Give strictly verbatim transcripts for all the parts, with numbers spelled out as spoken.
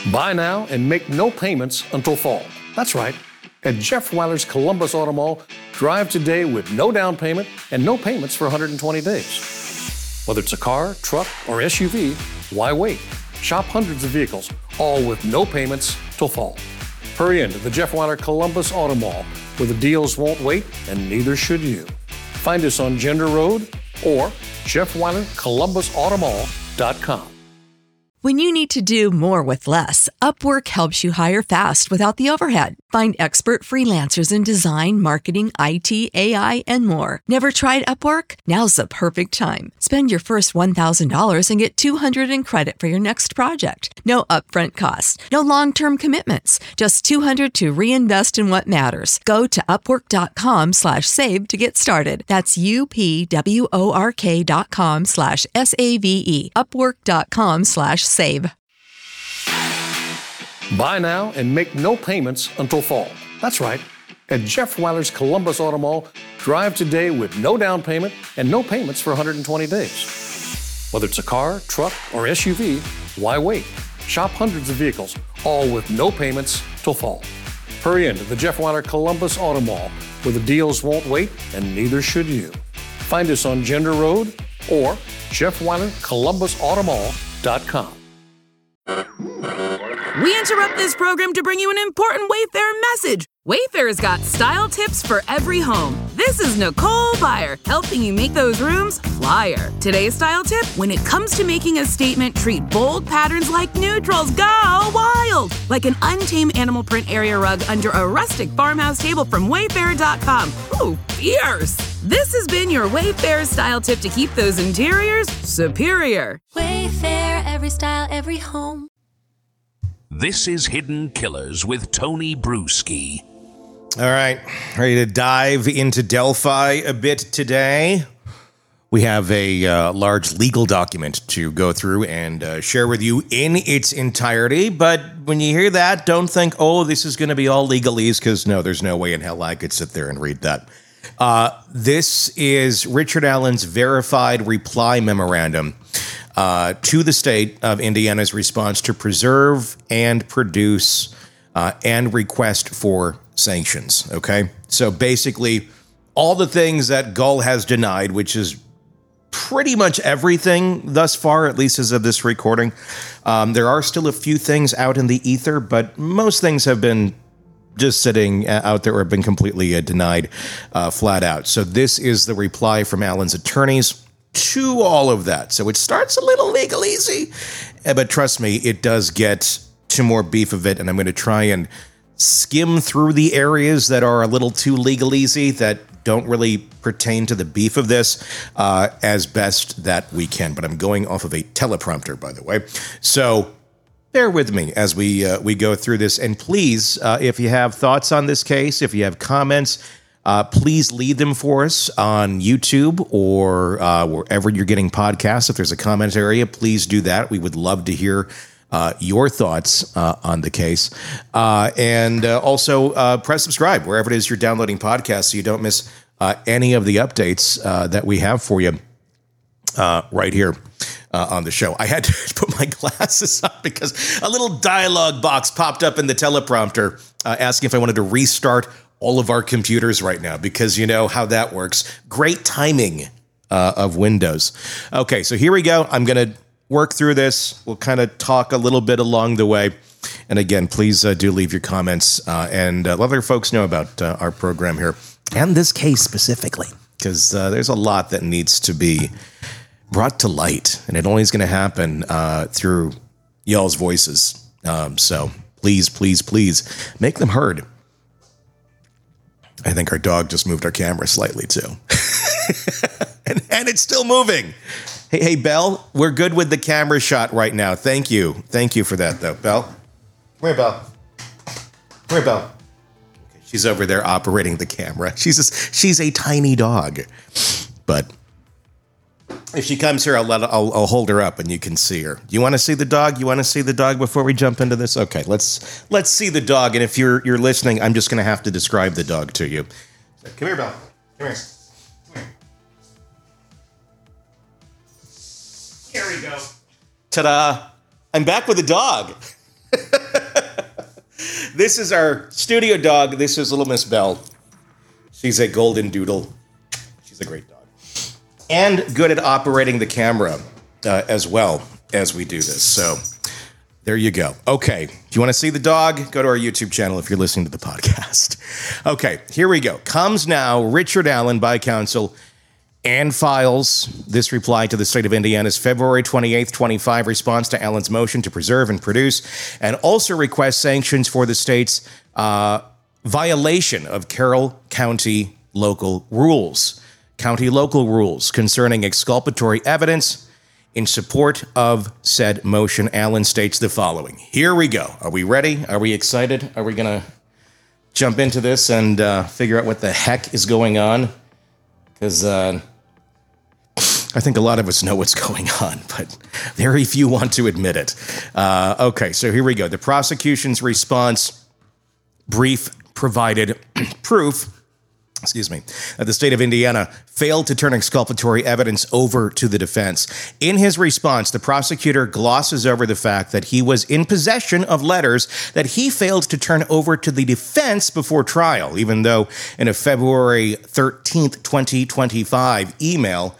Buy now and make no payments until fall. That's right. At Jeff Weiler's Columbus Auto Mall, drive today with no down payment and no payments for one hundred twenty days. Whether it's a car, truck, or S U V, why wait? Shop hundreds of vehicles, all with no payments till fall. Hurry into the Jeff Weiler Columbus Auto Mall, where the deals won't wait and neither should you. Find us on Gender Road or Jeff Weiler Columbus Auto Mall dot com. When you need to do more with less, Upwork helps you hire fast without the overhead. Find expert freelancers in design, marketing, I T, A I, and more. Never tried Upwork? Now's the perfect time. Spend your first one thousand dollars and get two hundred dollars in credit for your next project. No upfront cost, no long-term commitments, just two hundred dollars to reinvest in what matters. Go to upwork.com slash save to get started. That's U-P-W-O-R-K dot com slash S-A-V-E. Upwork.com slash save. Buy now and make no payments until fall. That's right. At Jeff Weiler's Columbus Auto Mall, drive today with no down payment and no payments for one hundred twenty days. Whether it's a car, truck, or S U V, why wait? Shop hundreds of vehicles, all with no payments till fall. Hurry into the Jeff Weiler Columbus Auto Mall, where the deals won't wait and neither should you. Find us on Gender Road or Jeff Weiler Columbus Auto Mall dot com. We interrupt this program to bring you an important Wayfair message. Wayfair's got style tips for every home. This is Nicole Byer, helping you make those rooms flyer. Today's style tip: when it comes to making a statement, treat bold patterns like neutrals. Go wild! Like an untamed animal print area rug under a rustic farmhouse table from Wayfair dot com. Ooh, fierce! This has been your Wayfair style tip to keep those interiors superior. Wayfair, every style, every home. This is Hidden Killers with Tony Bruschi. All right, ready to dive into Delphi a bit today. We have a uh, large legal document to go through and uh, share with you in its entirety. But when you hear that, don't think, oh, this is going to be all legalese, because no, there's no way in hell I could sit there and read that. Uh, this is Richard Allen's verified reply memorandum uh, to the state of Indiana's response to preserve and produce uh, and request for sanctions. Okay, so basically all the things that Gull has denied, which is pretty much everything thus far, at least as of this recording. Um, there are still a few things out in the ether, but most things have been just sitting out there or have been completely uh, denied uh, flat out. So this is the reply from Allen's attorneys to all of that. So it starts a little legal-easy, but trust me, it does get to more beef of it, and I'm going to try and skim through the areas that are a little too legal-easy, that don't really pertain to the beef of this, uh, as best that we can. But I'm going off of a teleprompter, by the way. So bear with me as we uh, we go through this. And please, uh, if you have thoughts on this case, if you have comments, uh, please leave them for us on YouTube or uh, wherever you're getting podcasts. If there's a comment area, please do that. We would love to hear Uh, your thoughts uh, on the case. Uh, and uh, also uh, press subscribe wherever it is you're downloading podcasts so you don't miss uh, any of the updates uh, that we have for you uh, right here uh, on the show. I had to put my glasses on because a little dialogue box popped up in the teleprompter uh, asking if I wanted to restart all of our computers right now, because you know how that works. Great timing uh, of Windows. Okay, so here we go. I'm going to work through this. We'll kind of talk a little bit along the way. And again, please uh, do leave your comments uh, and uh, let other folks know about uh, our program here and this case specifically, because uh, there's a lot that needs to be brought to light, and it only is going to happen uh, through y'all's voices. Um, so please, please, please make them heard. I think our dog just moved our camera slightly too. and, and it's still moving. Hey, hey, Belle, we're good with the camera shot right now. Thank you. Thank you for that, though. Belle? Come here, Belle. Come here, Belle. Okay, she's over there operating the camera. She's a, she's a tiny dog. But if she comes here, I'll, let, I'll, I'll hold her up and you can see her. You want to see the dog? You want to see the dog before we jump into this? Okay, let's let's see the dog. And if you're you're listening, I'm just going to have to describe the dog to you. Come here, Belle. Come here. Here we go. Ta-da. I'm back with a dog. This is our studio dog. This is little Miss Belle. She's a golden doodle. She's a great dog. And good at operating the camera uh, as well as we do this. So there you go. Okay. If you want to see the dog, go to our YouTube channel if you're listening to the podcast. Okay, here we go. Comes now Richard Allen by counsel and files this reply to the state of Indiana's February twenty-eighth, twenty-five response to Allen's motion to preserve and produce, and also requests sanctions for the state's uh, violation of Carroll County local rules. County local rules concerning exculpatory evidence in support of said motion. Allen states the following. Here we go. Are we ready? Are we excited? Are we going to jump into this and uh, figure out what the heck is going on? Because uh, I think a lot of us know what's going on, but very few want to admit it. Uh, okay, so here we go. The prosecution's response brief provided proof, excuse me, that the state of Indiana failed to turn exculpatory evidence over to the defense. In his response, the prosecutor glosses over the fact that he was in possession of letters that he failed to turn over to the defense before trial, even though in a February thirteenth, twenty twenty-five email,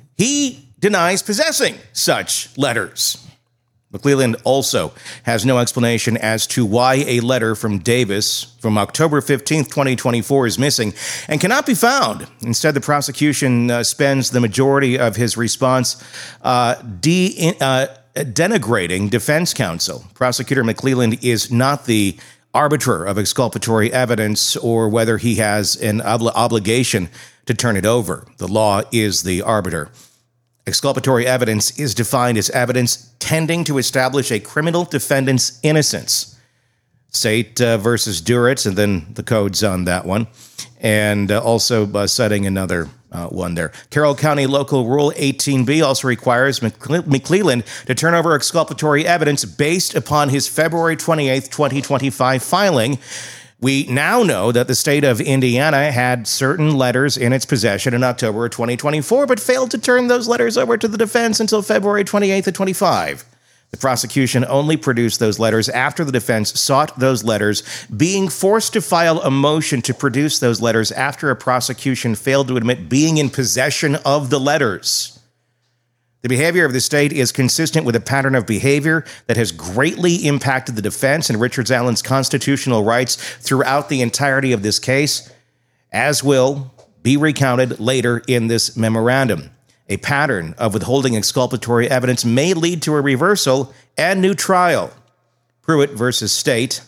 he denies possessing such letters. McClelland also has no explanation as to why a letter from Davis from October fifteenth, twenty twenty-four is missing and cannot be found. Instead, the prosecution uh, spends the majority of his response uh, de- uh, denigrating defense counsel. Prosecutor McClelland is not the arbiter of exculpatory evidence or whether he has an obli- obligation to turn it over. The law is the arbiter. Exculpatory evidence is defined as evidence tending to establish a criminal defendant's innocence. State uh, versus Duritz, and then the codes on that one. And uh, also uh, citing another uh, one there. Carroll County Local Rule eighteen B also requires McCle- McClelland to turn over exculpatory evidence based upon his February twenty-eighth, twenty twenty-five filing. We now know that the state of Indiana had certain letters in its possession in October of twenty twenty-four, but failed to turn those letters over to the defense until February twenty-eighth of twenty-five. The prosecution only produced those letters after the defense sought those letters, being forced to file a motion to produce those letters after a prosecution failed to admit being in possession of the letters. The behavior of the state is consistent with a pattern of behavior that has greatly impacted the defense and Richard Allen's constitutional rights throughout the entirety of this case, as will be recounted later in this memorandum. A pattern of withholding exculpatory evidence may lead to a reversal and new trial. Pruitt versus State.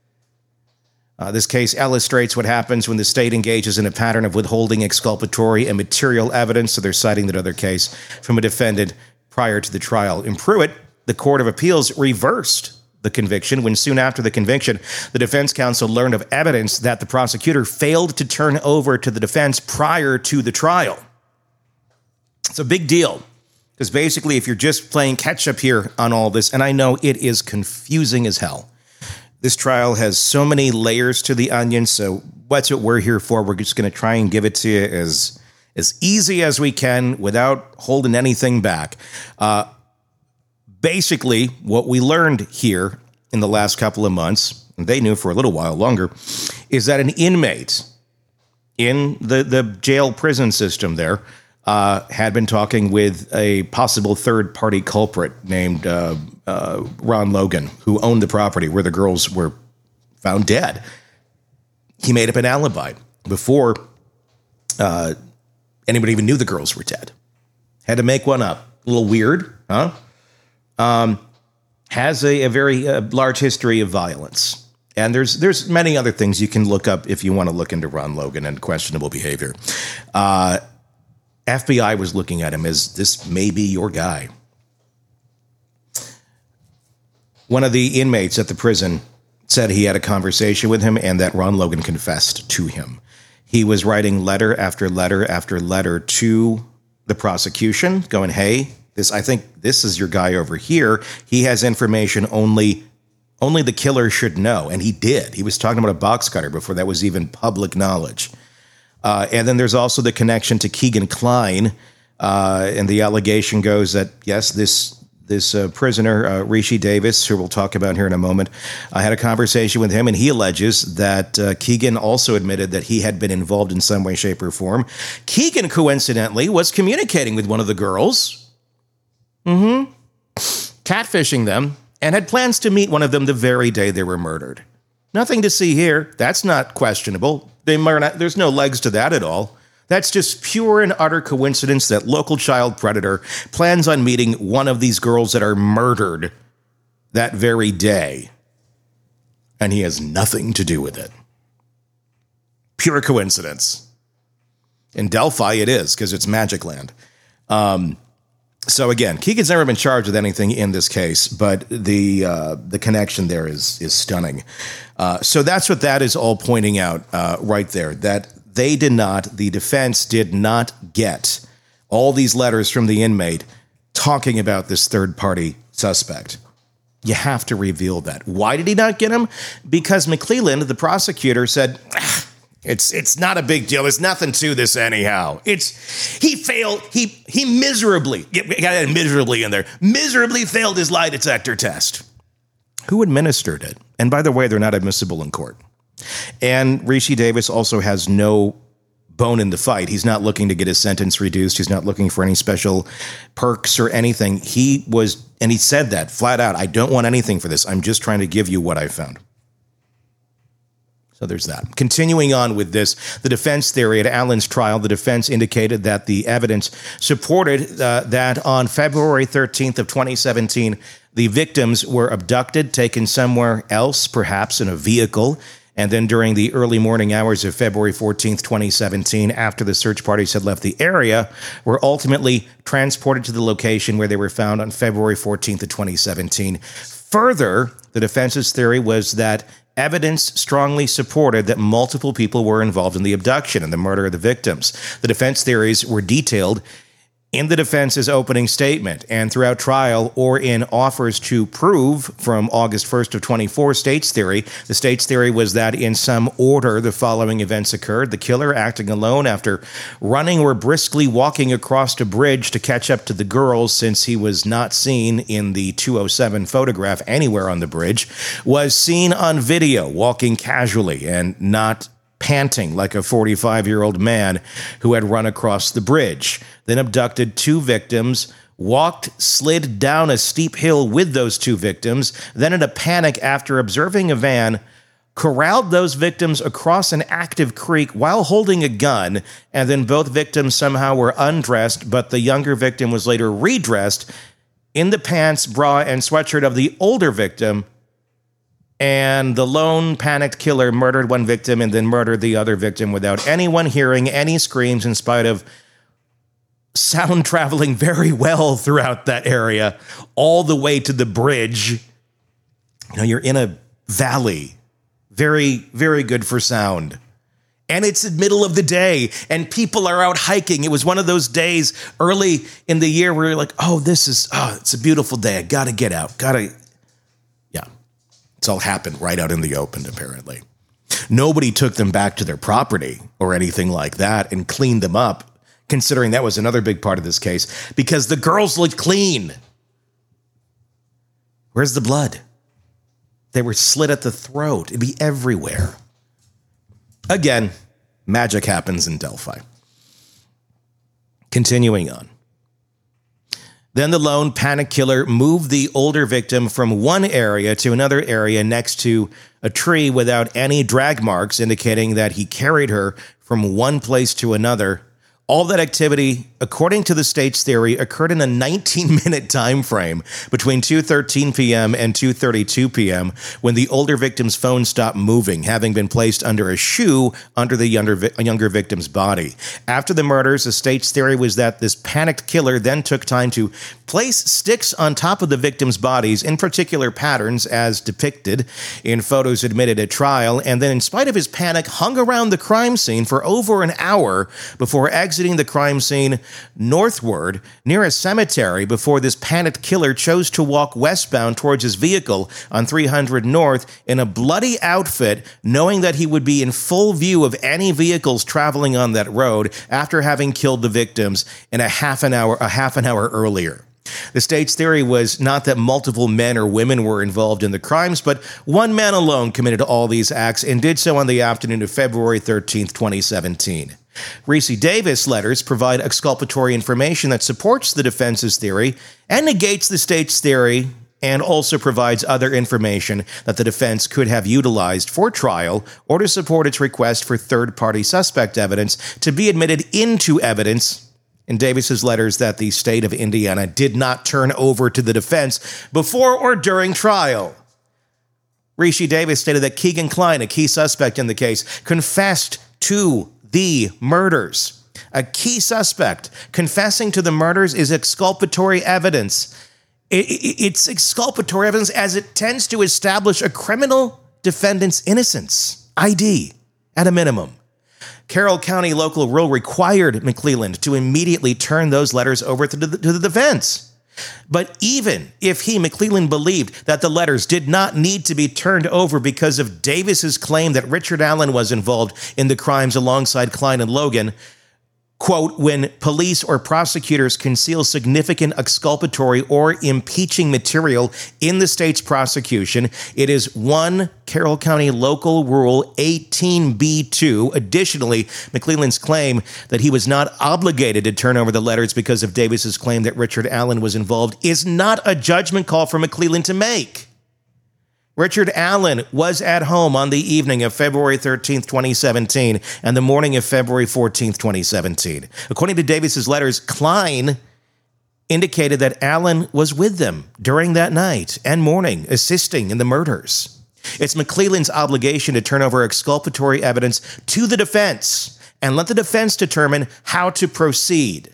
Uh, this case illustrates what happens when the state engages in a pattern of withholding exculpatory and material evidence, so they're citing that other case, from a defendant prior to the trial. In Pruitt, the Court of Appeals reversed the conviction when soon after the conviction, the defense counsel learned of evidence that the prosecutor failed to turn over to the defense prior to the trial. It's a big deal, because basically if you're just playing catch-up here on all this, and I know it is confusing as hell, this trial has so many layers to the onion, so what's what we're here for. We're just going to try and give it to you as, as easy as we can without holding anything back. Uh, basically, what we learned here in the last couple of months, and they knew for a little while longer, is that an inmate in the, the jail prison system there uh, had been talking with a possible third-party culprit named uh, uh, Ron Logan, who owned the property where the girls were found dead. He made up an alibi before uh, anybody even knew the girls were dead. Had to make one up. A little weird, huh? Um, has a, a very uh, large history of violence. And there's there's many other things you can look up if you want to look into Ron Logan and questionable behavior. Uh, F B I was looking at him as this may be your guy. One of the inmates at the prison said he had a conversation with him and that Ron Logan confessed to him. He was writing letter after letter after letter to the prosecution going, hey, this I think this is your guy over here. He has information only only the killer should know. And he did. He was talking about a box cutter before that was even public knowledge. Uh, and then there's also the connection to Keegan Klein. Uh, and the allegation goes that, yes, this this uh, prisoner, uh, Rishi Davis, who we'll talk about here in a moment. I had a conversation with him, and he alleges that uh, Keegan also admitted that he had been involved in some way, shape, or form. Keegan, coincidentally, was communicating with one of the girls, mm-hmm, catfishing them, and had plans to meet one of them the very day they were murdered. Nothing to see here. That's not questionable. They not, there's no legs to that at all. That's just pure and utter coincidence that local child predator plans on meeting one of these girls that are murdered that very day. And he has nothing to do with it. Pure coincidence. In Delphi, it is, because it's Magic Land. Um, so again, Keegan's never been charged with anything in this case, but the uh, the connection there is is stunning. Uh, so that's what that is all pointing out uh, right there, that they did not, the defense did not get all these letters from the inmate talking about this third-party suspect. You have to reveal that. Why did he not get him? Because McClelland, the prosecutor, said, ah, it's it's not a big deal. There's nothing to this anyhow. It's he failed. He he miserably, got that miserably in there, miserably failed his lie detector test. Who administered it? And by the way, they're not admissible in court. And Rishi Davis also has no bone in the fight. He's not looking to get his sentence reduced. He's not looking for any special perks or anything. He was, and he said that flat out, I don't want anything for this. I'm just trying to give you what I found. So there's that. Continuing on with this, the defense theory at Allen's trial, the defense indicated that the evidence supported uh, that on February thirteenth of twenty seventeen, the victims were abducted, taken somewhere else, perhaps in a vehicle, and then during the early morning hours of February fourteenth, twenty seventeen, after the search parties had left the area, were ultimately transported to the location where they were found on February fourteenth of twenty seventeen. Further, the defense's theory was that evidence strongly supported that multiple people were involved in the abduction and the murder of the victims. The defense theories were detailed in the defense's opening statement and throughout trial, or in offers to prove from August first of twenty-four state's theory. The state's theory was that in some order the following events occurred. The killer, acting alone after running or briskly walking across a bridge to catch up to the girls, since he was not seen in the two oh seven photograph anywhere on the bridge, was seen on video walking casually and not panting like a forty-five-year-old man who had run across the bridge, then abducted two victims, walked, slid down a steep hill with those two victims, then in a panic after observing a van, corralled those victims across an active creek while holding a gun, and then both victims somehow were undressed, but the younger victim was later redressed in the pants, bra, and sweatshirt of the older victim. And the lone panicked killer murdered one victim and then murdered the other victim without anyone hearing any screams, in spite of sound traveling very well throughout that area, all the way to the bridge. You know, you're in a valley. Very, very good for sound. And it's the middle of the day, and people are out hiking. It was one of those days early in the year where you're like, oh, this is, oh, it's a beautiful day. I got to get out. Got to. It's all happened right out in the open, apparently. Nobody took them back to their property or anything like that and cleaned them up, considering that was another big part of this case, because the girls looked clean. Where's the blood? They were slit at the throat. It'd be everywhere. Again, magic happens in Delphi. Continuing on. Then the lone panic killer moved the older victim from one area to another area next to a tree without any drag marks, indicating that he carried her from one place to another. All that activity, according to the state's theory, occurred in a nineteen-minute time frame between two thirteen p.m. and two thirty-two p.m. when the older victim's phone stopped moving, having been placed under a shoe under the younger, vi- younger victim's body. After the murders, the state's theory was that this panicked killer then took time to place sticks on top of the victims' bodies in particular patterns as depicted in photos admitted at trial, and then, in spite of his panic, hung around the crime scene for over an hour before exiting the crime scene northward near a cemetery before this panicked killer chose to walk westbound towards his vehicle on three hundred North in a bloody outfit, knowing that he would be in full view of any vehicles traveling on that road after having killed the victims in a half an hour, a half an hour earlier. The state's theory was not that multiple men or women were involved in the crimes, but one man alone committed all these acts and did so on the afternoon of February thirteenth, twenty seventeen. Reese Davis letters provide exculpatory information that supports the defense's theory and negates the state's theory, and also provides other information that the defense could have utilized for trial or to support its request for third-party suspect evidence to be admitted into evidence in Davis's letters that the state of Indiana did not turn over to the defense before or during trial. Reese Davis stated that Keegan Kline, a key suspect in the case, confessed to the murders. A key suspect confessing to the murders is exculpatory evidence. It's exculpatory evidence as it tends to establish a criminal defendant's innocence. I D, at a minimum. Carroll County local rule required McClelland to immediately turn those letters over to the, to the defense. But even if he, McClelland, believed that the letters did not need to be turned over because of Davis's claim that Richard Allen was involved in the crimes alongside Kline and Logan, quote, when police or prosecutors conceal significant exculpatory or impeaching material in the state's prosecution, it is one Carroll County Local Rule eighteen B two. Additionally, McClelland's claim that he was not obligated to turn over the letters because of Davis's claim that Richard Allen was involved is not a judgment call for McClelland to make. Richard Allen was at home on the evening of February thirteenth, twenty seventeen, and the morning of February fourteenth, twenty seventeen. According to Davis's letters, Kline indicated that Allen was with them during that night and morning, assisting in the murders. It's McClelland's obligation to turn over exculpatory evidence to the defense and let the defense determine how to proceed.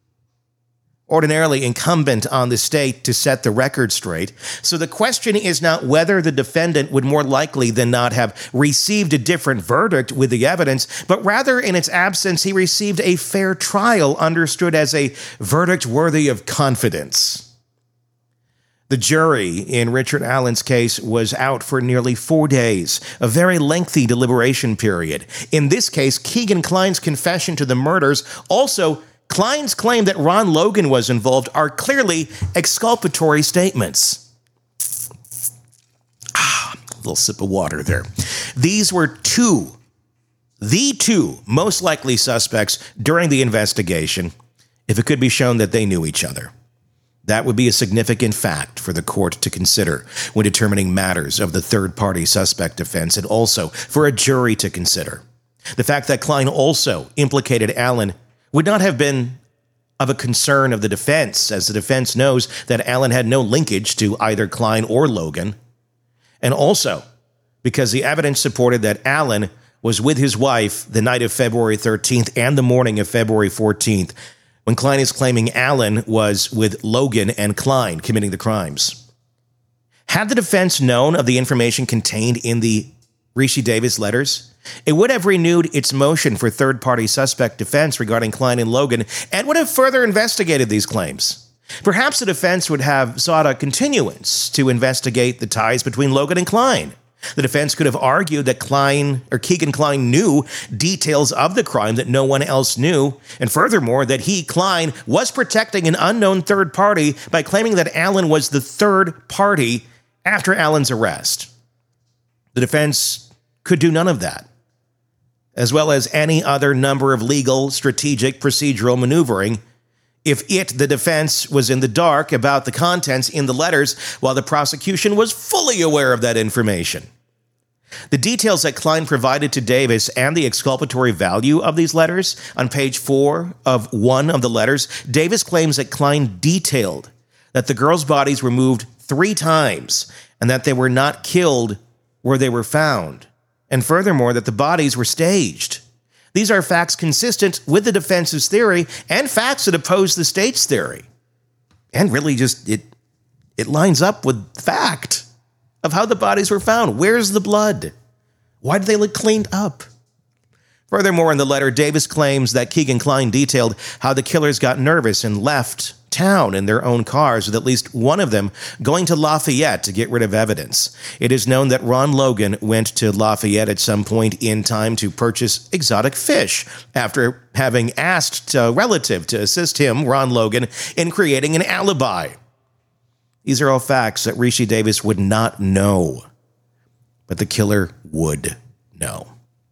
Ordinarily incumbent on the state to set the record straight. So the question is not whether the defendant would more likely than not have received a different verdict with the evidence, but rather in its absence, he received a fair trial understood as a verdict worthy of confidence. The jury in Richard Allen's case was out for nearly four days, a very lengthy deliberation period. In this case, Keegan Kline's confession to the murders also Kline's claim that Ron Logan was involved are clearly exculpatory statements. Ah, a little sip of water there. These were two, the two most likely suspects during the investigation, if it could be shown that they knew each other. That would be a significant fact for the court to consider when determining matters of the third-party suspect defense, and also for a jury to consider. The fact that Kline also implicated Allen would not have been of a concern of the defense, as the defense knows that Allen had no linkage to either Kline or Logan, and also because the evidence supported that Allen was with his wife the night of February thirteenth and the morning of February fourteenth, when Kline is claiming Allen was with Logan and Kline committing the crimes. Had the defense known of the information contained in the Reese Davis letters, it would have renewed its motion for third-party suspect defense regarding Kline and Logan and would have further investigated these claims. Perhaps the defense would have sought a continuance to investigate the ties between Logan and Kline. The defense could have argued that Kline or Keegan Kline knew details of the crime that no one else knew, and furthermore, that he, Kline, was protecting an unknown third party by claiming that Allen was the third party after Allen's arrest. The defense could do none of that, as well as any other number of legal, strategic, procedural maneuvering, if it, the defense, was in the dark about the contents in the letters while the prosecution was fully aware of that information. The details that Kline provided to Davis and the exculpatory value of these letters, on page four of one of the letters, Davis claims that Kline detailed that the girls' bodies were moved three times and that they were not killed where they were found, and furthermore, that the bodies were staged. These are facts consistent with the defense's theory and facts that oppose the state's theory. And really just, it it lines up with fact of how the bodies were found. Where's the blood? Why did they look cleaned up? Furthermore, in the letter, Davis claims that Keegan Kline detailed how the killers got nervous and left town in their own cars, with at least one of them going to Lafayette to get rid of evidence. It is known that Ron Logan went to Lafayette at some point in time to purchase exotic fish after having asked a relative to assist him, Ron Logan, in creating an alibi. These are all facts that Rishi Davis would not know, but the killer would know.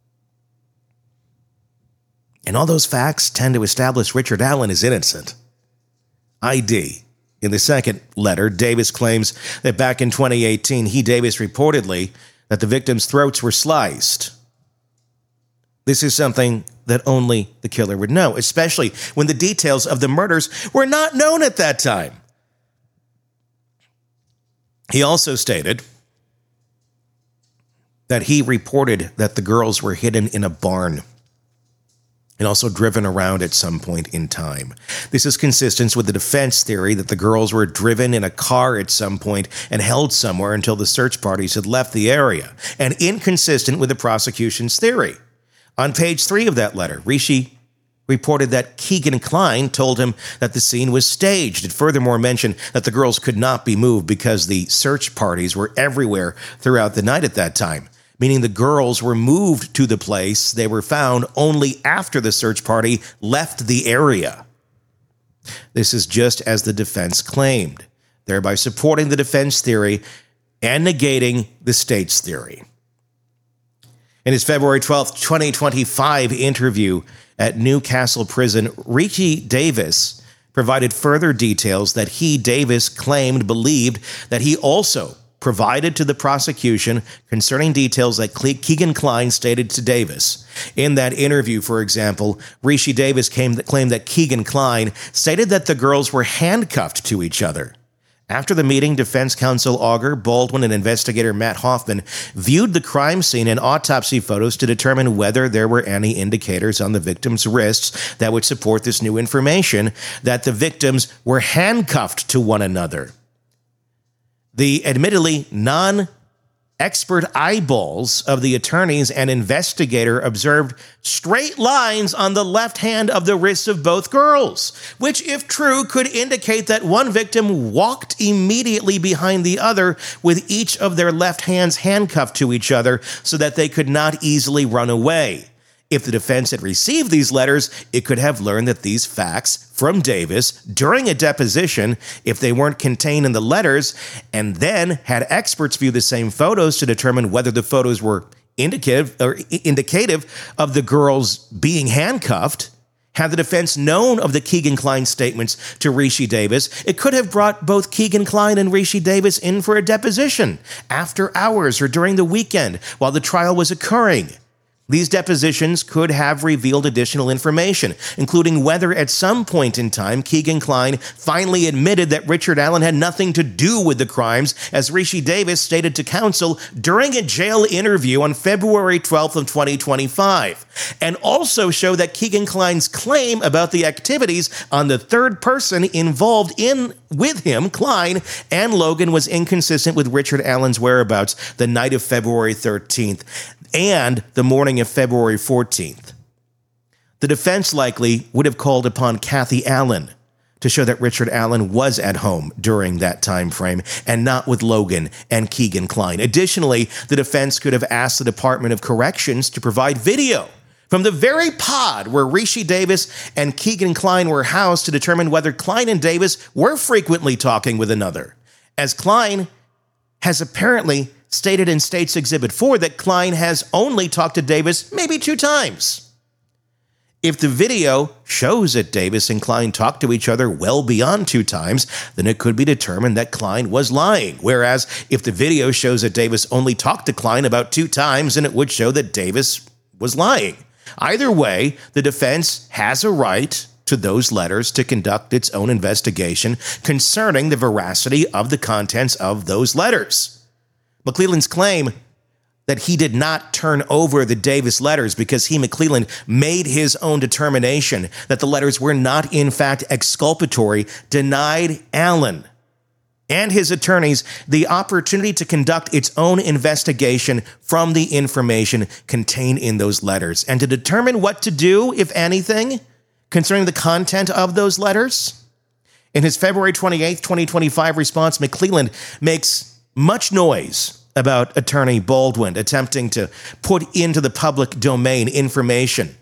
And all those facts tend to establish Richard Allen is innocent. I D. In the second letter, Davis claims that back in twenty eighteen, he, Davis, reportedly that the victims' throats were sliced. This is something that only the killer would know, especially when the details of the murders were not known at that time. He also stated that he reported that the girls were hidden in a barn and also driven around at some point in time. This is consistent with the defense theory that the girls were driven in a car at some point and held somewhere until the search parties had left the area, and inconsistent with the prosecution's theory. On page three of that letter, Rishi reported that Keegan Kline told him that the scene was staged. It furthermore mentioned that the girls could not be moved because the search parties were everywhere throughout the night at that time, meaning the girls were moved to the place they were found only after the search party left the area. This is just as the defense claimed, thereby supporting the defense theory and negating the state's theory. In his February twelfth, twenty twenty-five interview at Newcastle Prison, Rishi Davis provided further details that he, Davis, claimed believed that he also provided to the prosecution concerning details that Keegan Kline stated to Davis. In that interview, for example, Rishi Davis came, claimed that Keegan Kline stated that the girls were handcuffed to each other. After the meeting, defense counsel Auger Baldwin and investigator Matt Hoffman viewed the crime scene and autopsy photos to determine whether there were any indicators on the victims' wrists that would support this new information that the victims were handcuffed to one another. The admittedly non-expert eyeballs of the attorneys and investigator observed straight lines on the left hand of the wrists of both girls, which, if true, could indicate that one victim walked immediately behind the other with each of their left hands handcuffed to each other so that they could not easily run away. If the defense had received these letters, it could have learned that these facts from Davis during a deposition, if they weren't contained in the letters, and then had experts view the same photos to determine whether the photos were indicative or indicative of the girls being handcuffed. Had the defense known of the Keegan Kline statements to Rishi Davis, it could have brought both Keegan Kline and Rishi Davis in for a deposition after hours or during the weekend while the trial was occurring. These depositions could have revealed additional information, including whether at some point in time Keegan Kline finally admitted that Richard Allen had nothing to do with the crimes, as Rishi Davis stated to counsel during a jail interview on February twelfth of twenty twenty-five, and also show that Keegan Kline's claim about the activities on the third person involved in with him, Kline, and Logan was inconsistent with Richard Allen's whereabouts the night of February thirteenth. And the morning of February fourteenth. The defense likely would have called upon Kathy Allen to show that Richard Allen was at home during that time frame and not with Logan and Keegan Kline. Additionally, the defense could have asked the Department of Corrections to provide video from the very pod where Rishi Davis and Keegan Kline were housed to determine whether Kline and Davis were frequently talking with another, as Kline has apparently stated in State's Exhibit four that Kline has only talked to Davis maybe two times. If the video shows that Davis and Kline talked to each other well beyond two times, then it could be determined that Kline was lying. Whereas if the video shows that Davis only talked to Kline about two times, then it would show that Davis was lying. Either way, the defense has a right to those letters to conduct its own investigation concerning the veracity of the contents of those letters. McClelland's claim that he did not turn over the Davis letters because he, McClelland, made his own determination that the letters were not in fact exculpatory, denied Allen and his attorneys the opportunity to conduct its own investigation from the information contained in those letters and to determine what to do, if anything, concerning the content of those letters. In his February twenty-eighth, twenty twenty-five response, McClelland makes much noise about Attorney Baldwin attempting to put into the public domain information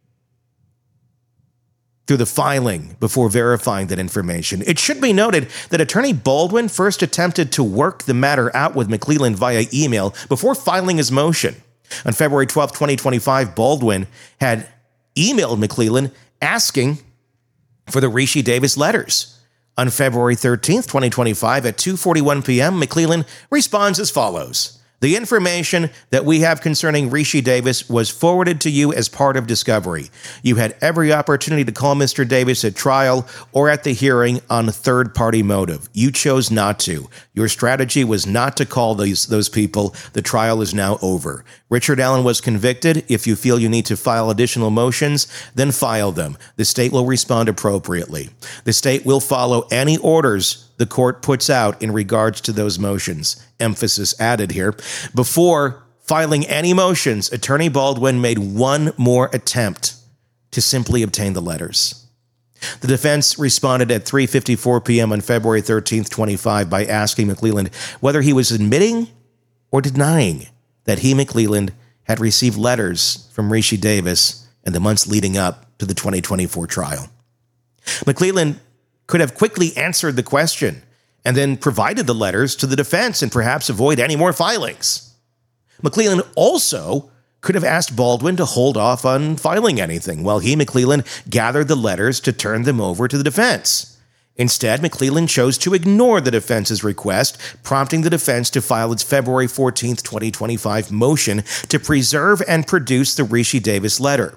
through the filing before verifying that information. It should be noted that Attorney Baldwin first attempted to work the matter out with McClelland via email before filing his motion. On February twelfth, twenty twenty-five, Baldwin had emailed McClelland asking for the Rishi Davis letters. On February thirteenth, twenty twenty-five, at two forty-one p.m., McClelland responds as follows. The information that we have concerning Rishi Davis was forwarded to you as part of discovery. You had every opportunity to call Mister Davis at trial or at the hearing on third-party motive. You chose not to. Your strategy was not to call these, those people. The trial is now over. Richard Allen was convicted. If you feel you need to file additional motions, then file them. The state will respond appropriately. The state will follow any orders the court puts out in regards to those motions. Emphasis added here. Before filing any motions, Attorney Baldwin made one more attempt to simply obtain the letters. The defense responded at three fifty-four p.m. on February thirteenth, twenty-five by asking McClelland whether he was admitting or denying that he, McClelland, had received letters from Rishi Davis in the months leading up to the twenty twenty-four trial. McClelland could have quickly answered the question and then provided the letters to the defense and perhaps avoid any more filings. McClelland also could have asked Baldwin to hold off on filing anything while he, McClelland, gathered the letters to turn them over to the defense. Instead, McClelland chose to ignore the defense's request, prompting the defense to file its February fourteenth, twenty twenty-five motion to preserve and produce the Rishi Davis letter.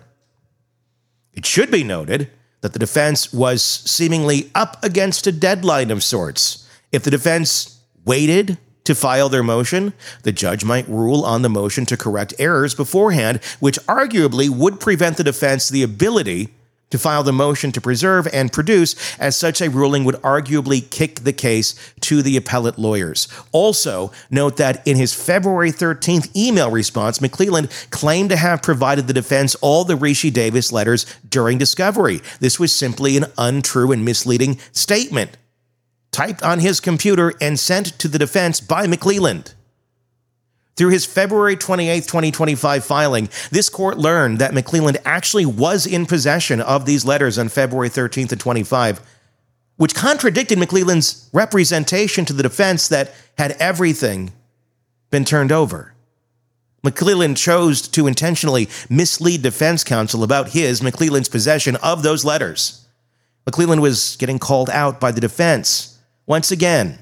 It should be noted that the defense was seemingly up against a deadline of sorts. If the defense waited to file their motion, the judge might rule on the motion to correct errors beforehand, which arguably would prevent the defense the ability to file the motion to preserve and produce, as such a ruling would arguably kick the case to the appellate lawyers. Also, note that in his February thirteenth email response, McClelland claimed to have provided the defense all the Rishi Davis letters during discovery. This was simply an untrue and misleading statement, typed on his computer and sent to the defense by McClelland. Through his February twenty-eighth, twenty twenty-five filing, this court learned that McClelland actually was in possession of these letters on February thirteenth and twenty-five, which contradicted McClelland's representation to the defense that had everything been turned over. McClelland chose to intentionally mislead defense counsel about his, McClelland's, possession of those letters. McClelland was getting called out by the defense once again.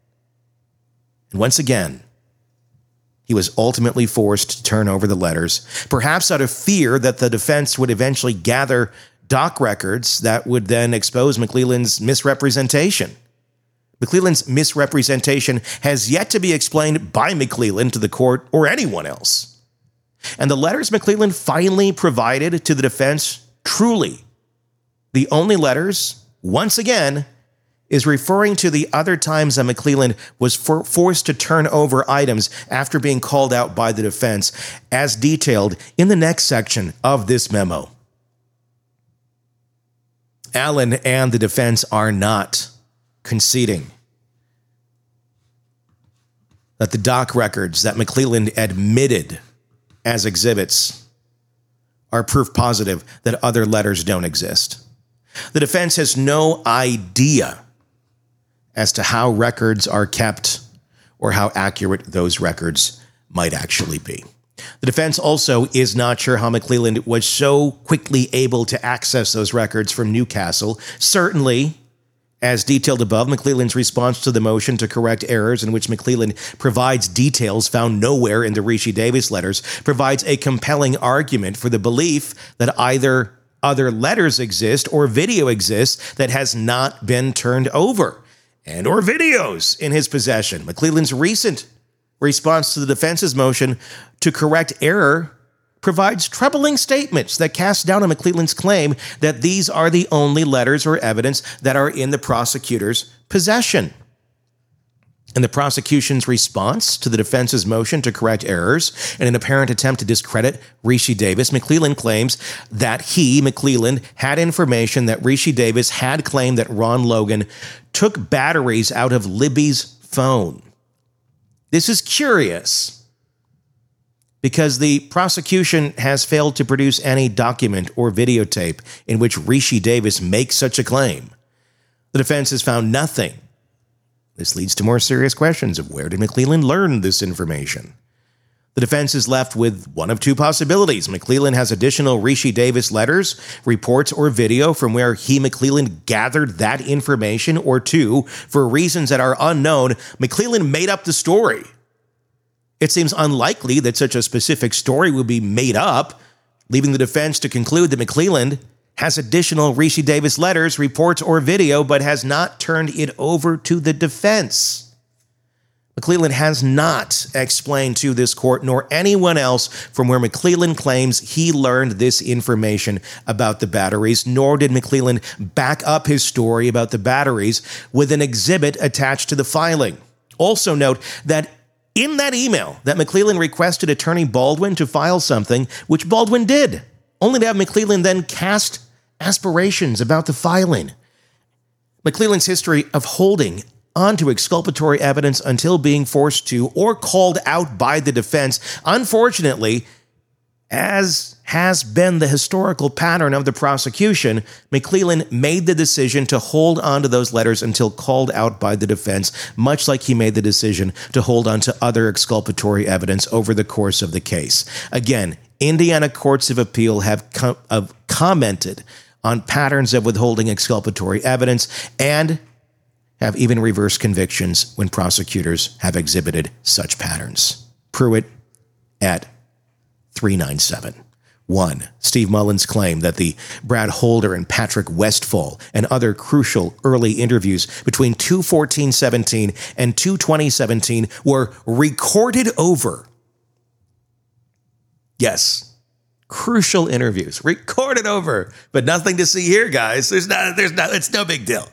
And once again, he was ultimately forced to turn over the letters, perhaps out of fear that the defense would eventually gather doc records that would then expose McClelland's misrepresentation. McClelland's misrepresentation has yet to be explained by McClelland to the court or anyone else. And the letters McClelland finally provided to the defense, truly the only letters, once again, is referring to the other times that McClelland was for- forced to turn over items after being called out by the defense, as detailed in the next section of this memo. Allen and the defense are not conceding that the doc records that McClelland admitted as exhibits are proof positive that other letters don't exist. The defense has no idea as to how records are kept or how accurate those records might actually be. The defense also is not sure how McClelland was so quickly able to access those records from Newcastle. Certainly, as detailed above, McClelland's response to the motion to correct errors, in which McClelland provides details found nowhere in the Rishi Davis letters, provides a compelling argument for the belief that either other letters exist or video exists that has not been turned over, and or videos in his possession. McClelland's recent response to the defense's motion to correct error provides troubling statements that cast doubt on McClelland's claim that these are the only letters or evidence that are in the prosecutor's possession. In the prosecution's response to the defense's motion to correct errors in an apparent attempt to discredit Rishi Davis, McClelland claims that he, McClelland, had information that Rishi Davis had claimed that Ron Logan took batteries out of Libby's phone. This is curious because the prosecution has failed to produce any document or videotape in which Rishi Davis makes such a claim. The defense has found nothing. This leads to more serious questions of where did McClelland learn this information? The defense is left with one of two possibilities. McClelland has additional Rishi Davis letters, reports, or video from where he, McClelland, gathered that information, or two, for reasons that are unknown, McClelland made up the story. It seems unlikely that such a specific story would be made up, leaving the defense to conclude that McClelland has additional Rishi Davis letters, reports, or video, but has not turned it over to the defense. McClelland has not explained to this court, nor anyone else, from where McClelland claims he learned this information about the batteries, nor did McClelland back up his story about the batteries with an exhibit attached to the filing. Also note that in that email that McClelland requested Attorney Baldwin to file something, which Baldwin did, only to have McClelland then cast aspirations about the filing. McClelland's history of holding onto exculpatory evidence until being forced to or called out by the defense, unfortunately, as has been the historical pattern of the prosecution, McClelland made the decision to hold on to those letters until called out by the defense, much like he made the decision to hold on to other exculpatory evidence over the course of the case. Again, Indiana courts of appeal have, com- have commented on patterns of withholding exculpatory evidence and have even reversed convictions when prosecutors have exhibited such patterns. Pruitt at three ninety-seven. One, Steve Mullen's claim that the Brad Holder and Patrick Westphal and other crucial early interviews between two fourteen seventeen and two twenty seventeen were recorded over. Yes, crucial interviews, recorded over, but nothing to see here, guys. There's not, there's not, it's no big deal.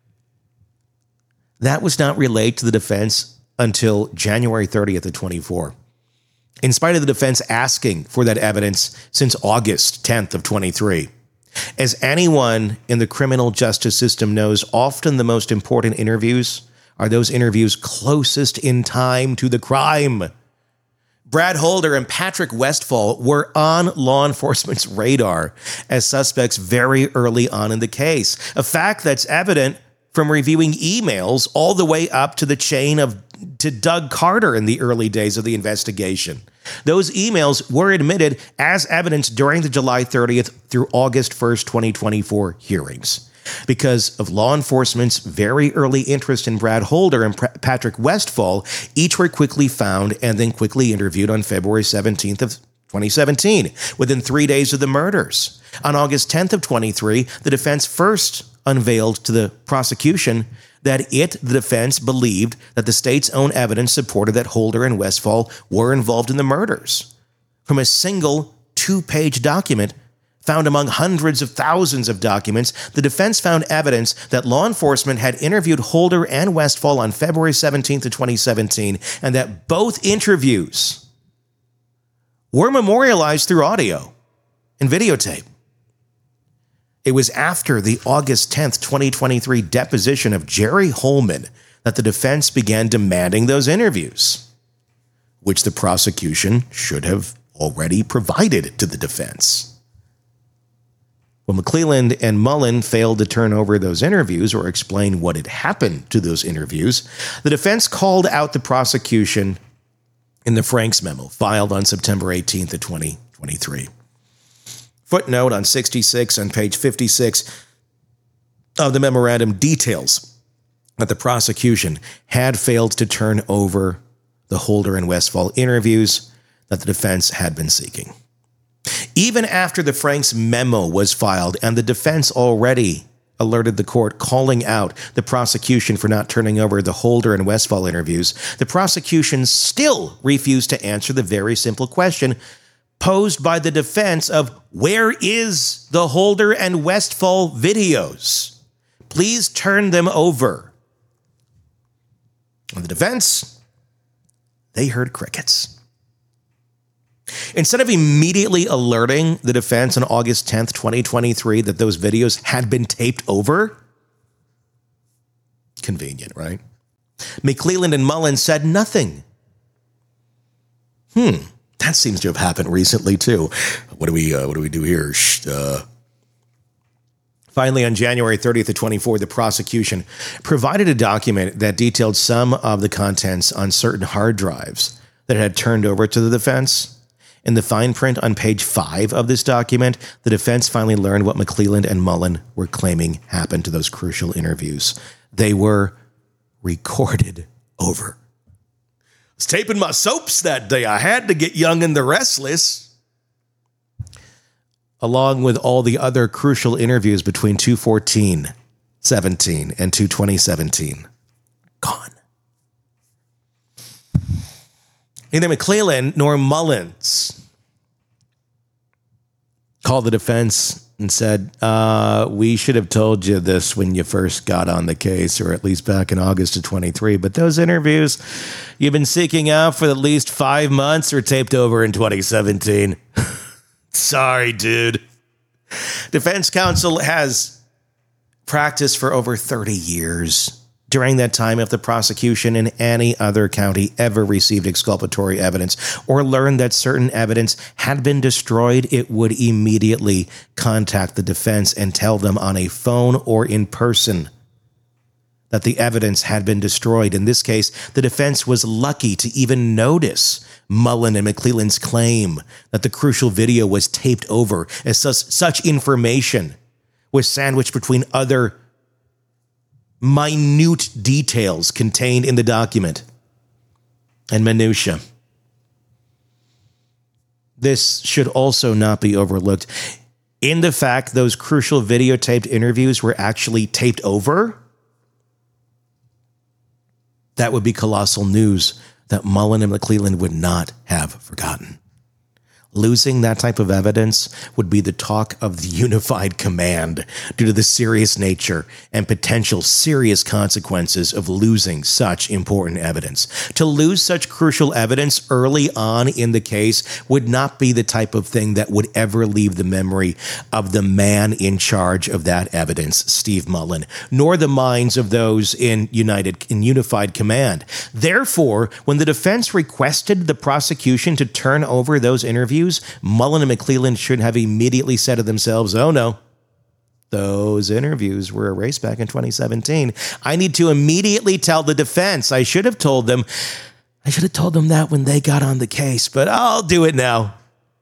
That was not relayed to the defense until January thirtieth of twenty-four. In spite of the defense asking for that evidence since August tenth of twenty-three. As anyone in the criminal justice system knows, often the most important interviews are those interviews closest in time to the crime. Brad Holder and Patrick Westphal were on law enforcement's radar as suspects very early on in the case, a fact that's evident from reviewing emails all the way up to the chain of to Doug Carter in the early days of the investigation. Those emails were admitted as evidence during the July thirtieth through August first, twenty twenty-four hearings. Because of law enforcement's very early interest in Brad Holder and Patrick Westphal, each were quickly found and then quickly interviewed on February seventeenth of twenty seventeen, within three days of the murders. On August tenth of twenty-three, the defense first unveiled to the prosecution that it, the defense, believed that the state's own evidence supported that Holder and Westphal were involved in the murders. From a single two-page document found among hundreds of thousands of documents, the defense found evidence that law enforcement had interviewed Holder and Westphal on February seventeenth of twenty seventeen, and that both interviews were memorialized through audio and videotape. It was after the August tenth, twenty twenty-three deposition of Jerry Holman that the defense began demanding those interviews, which the prosecution should have already provided to the defense. When McClelland and Mullen failed to turn over those interviews or explain what had happened to those interviews, the defense called out the prosecution in the Franks memo filed on September eighteenth of twenty twenty-three. Footnote on sixty-six on page fifty-six of the memorandum details that the prosecution had failed to turn over the Holder and Westphal interviews that the defense had been seeking. Even after the Franks memo was filed and the defense already alerted the court calling out the prosecution for not turning over the Holder and Westphal interviews, the prosecution still refused to answer the very simple question posed by the defense of where is the Holder and Westphal videos? Please turn them over. And the defense, they heard crickets. Instead of immediately alerting the defense on August tenth, twenty twenty-three, that those videos had been taped over, convenient, right? McClelland and Mullen said nothing. Hmm, that seems to have happened recently too. What do we, uh, what do we do here? Shh, uh, Finally, on January thirtieth of twenty-four, the prosecution provided a document that detailed some of the contents on certain hard drives that it had turned over to the defense. In the fine print on page five of this document, the defense finally learned what McClelland and Mullen were claiming happened to those crucial interviews. They were recorded over. I was taping my soaps that day. I had to get Young and the Restless. Along with all the other crucial interviews between two fourteen seventeen and two twenty seventeen. Gone. Neither McClelland nor Mullins called the defense and said, uh, we should have told you this when you first got on the case, or at least back in August of twenty-three. But those interviews you've been seeking out for at least five months are taped over in twenty seventeen. Sorry, dude. Defense counsel has practiced for over thirty years. During that time, if the prosecution in any other county ever received exculpatory evidence or learned that certain evidence had been destroyed, it would immediately contact the defense and tell them on a phone or in person that the evidence had been destroyed. In this case, the defense was lucky to even notice Mullen and McClelland's claim that the crucial video was taped over, as such, such information was sandwiched between other minute details contained in the document and minutia. This should also not be overlooked. In the fact those crucial videotaped interviews were actually taped over, that would be colossal news that Mullen and McClelland would not have forgotten. Losing that type of evidence would be the talk of the unified command due to the serious nature and potential serious consequences of losing such important evidence. To lose such crucial evidence early on in the case would not be the type of thing that would ever leave the memory of the man in charge of that evidence, Steve Mullen, nor the minds of those in United in unified command. Therefore, when the defense requested the prosecution to turn over those interviews, Mullen and McClelland should have immediately said to themselves, oh no, those interviews were erased back in twenty seventeen. I need to immediately tell the defense. I should have told them, I should have told them that when they got on the case, but I'll do it now.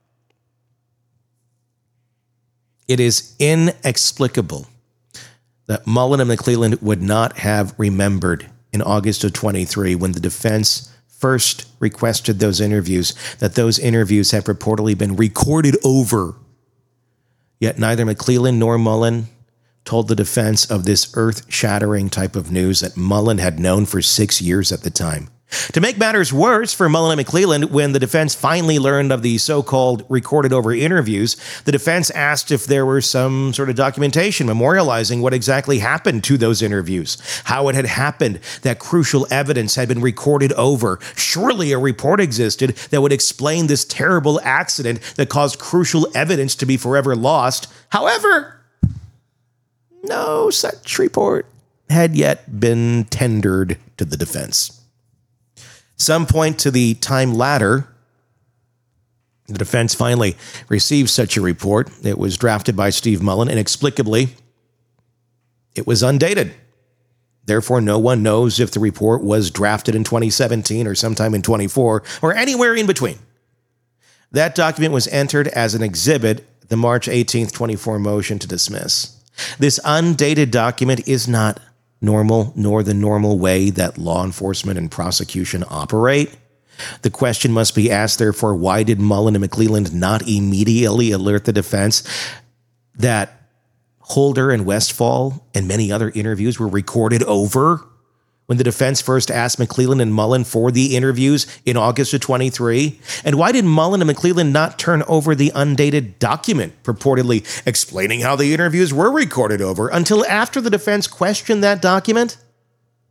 It is inexplicable that Mullen and McClelland would not have remembered in August of twenty-three when the defense first requested those interviews, that those interviews have purportedly been recorded over. Yet neither McClelland nor Mullen told the defense of this earth-shattering type of news that Mullen had known for six years at the time. To make matters worse for Mullen and McClelland, when the defense finally learned of the so-called recorded over interviews, the defense asked if there were some sort of documentation memorializing what exactly happened to those interviews, how it had happened that crucial evidence had been recorded over. Surely a report existed that would explain this terrible accident that caused crucial evidence to be forever lost. However, no such report had yet been tendered to the defense. Some point to the time ladder, the defense finally received such a report. It was drafted by Steve Mullen. Inexplicably, it was undated. Therefore, no one knows if the report was drafted in twenty seventeen or sometime in twenty-four or anywhere in between. That document was entered as an exhibit, the March eighteenth, twenty-four motion to dismiss. This undated document is not normal, nor the normal way that law enforcement and prosecution operate. The question must be asked, therefore, why did Mullen and McClelland not immediately alert the defense that Holder and Westfall and many other interviews were recorded over when the defense first asked McClelland and Mullen for the interviews in August of twenty-three? And why did Mullen and McClelland not turn over the undated document purportedly explaining how the interviews were recorded over until after the defense questioned that document?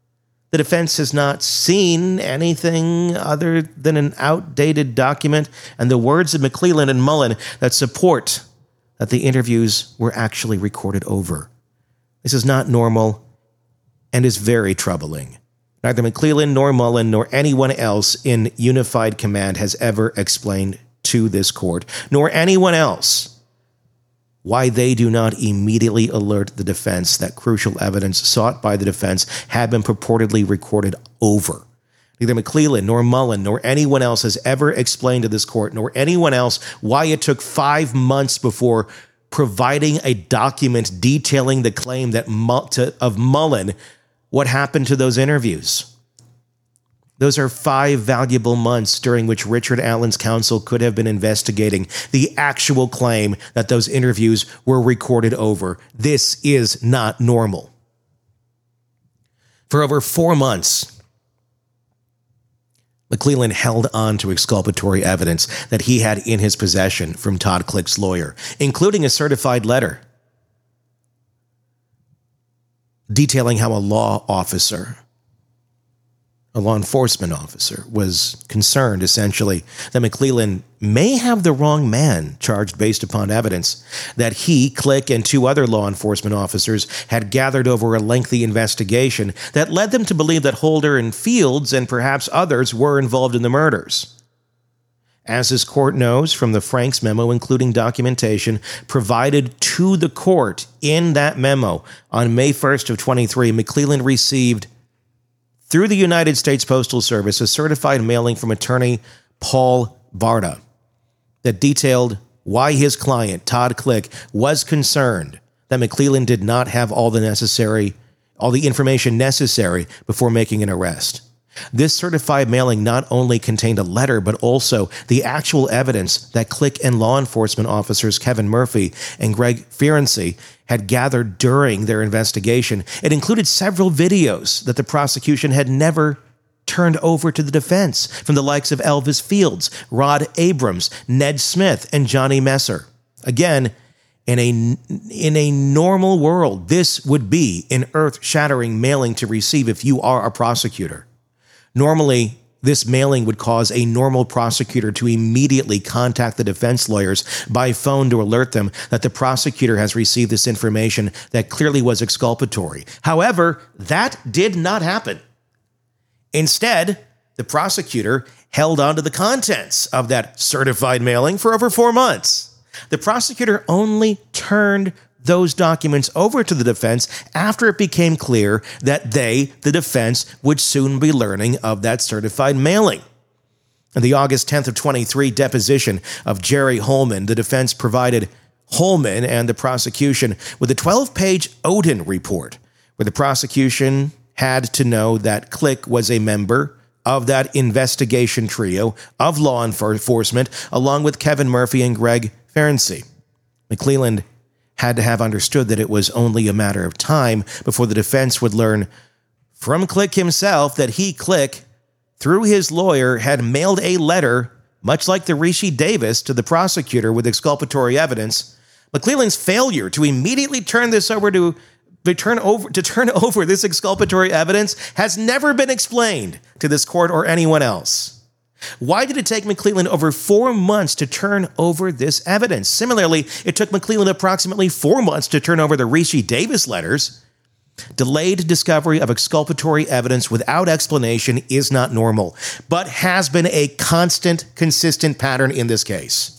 The defense has not seen anything other than an outdated document and the words of McClelland and Mullen that support that the interviews were actually recorded over. This is not normal and is very troubling. Neither McClelland nor Mullen nor anyone else in Unified Command has ever explained to this court, nor anyone else, why they do not immediately alert the defense that crucial evidence sought by the defense had been purportedly recorded over. Neither McClelland nor Mullen nor anyone else has ever explained to this court, nor anyone else, why it took five months before providing a document detailing the claim that to, of Mullen, what happened to those interviews. Those are five valuable months during which Richard Allen's counsel could have been investigating the actual claim that those interviews were recorded over. This is not normal. For over four months, McClelland held on to exculpatory evidence that he had in his possession from Todd Klick's lawyer, including a certified letter detailing how a law officer A law enforcement officer was concerned, essentially, that McClelland may have the wrong man charged based upon evidence that he, Klick, and two other law enforcement officers had gathered over a lengthy investigation that led them to believe that Holder and Fields and perhaps others were involved in the murders. As this court knows from the Franks memo, including documentation provided to the court in that memo on May first of twenty-three, McClelland received through the United States Postal Service, a certified mailing from attorney Paul Barta that detailed why his client, Todd Klick, was concerned that McClelland did not have all the necessary, all the information necessary before making an arrest. This certified mailing not only contained a letter, but also the actual evidence that Klick and law enforcement officers Kevin Murphy and Greg Ferenczi had gathered during their investigation. It included several videos that the prosecution had never turned over to the defense from the likes of Elvis Fields, Rod Abrams, Ned Smith, and Johnny Messer. Again, in a, in a normal world, this would be an earth-shattering mailing to receive if you are a prosecutor. Normally, this mailing would cause a normal prosecutor to immediately contact the defense lawyers by phone to alert them that the prosecutor has received this information that clearly was exculpatory. However, that did not happen. Instead, the prosecutor held on to the contents of that certified mailing for over four months. The prosecutor only turned those documents over to the defense after it became clear that they, the defense, would soon be learning of that certified mailing. In the August tenth of twenty-three deposition of Jerry Holman, the defense provided Holman and the prosecution with a twelve-page Odin report, where the prosecution had to know that Klick was a member of that investigation trio of law enforcement, along with Kevin Murphy and Greg Ferenczi. McClelland had to have understood that it was only a matter of time before the defense would learn from Klick himself that he, Klick, through his lawyer, had mailed a letter, much like the Rishi Davis, to the prosecutor with exculpatory evidence. McClelland's failure to immediately turn this over to, to turn over to turn over this exculpatory evidence has never been explained to this court or anyone else. Why did it take McClelland over four months to turn over this evidence? Similarly, it took McClelland approximately four months to turn over the Rishi Davis letters. Delayed discovery of exculpatory evidence without explanation is not normal, but has been a constant, consistent pattern in this case.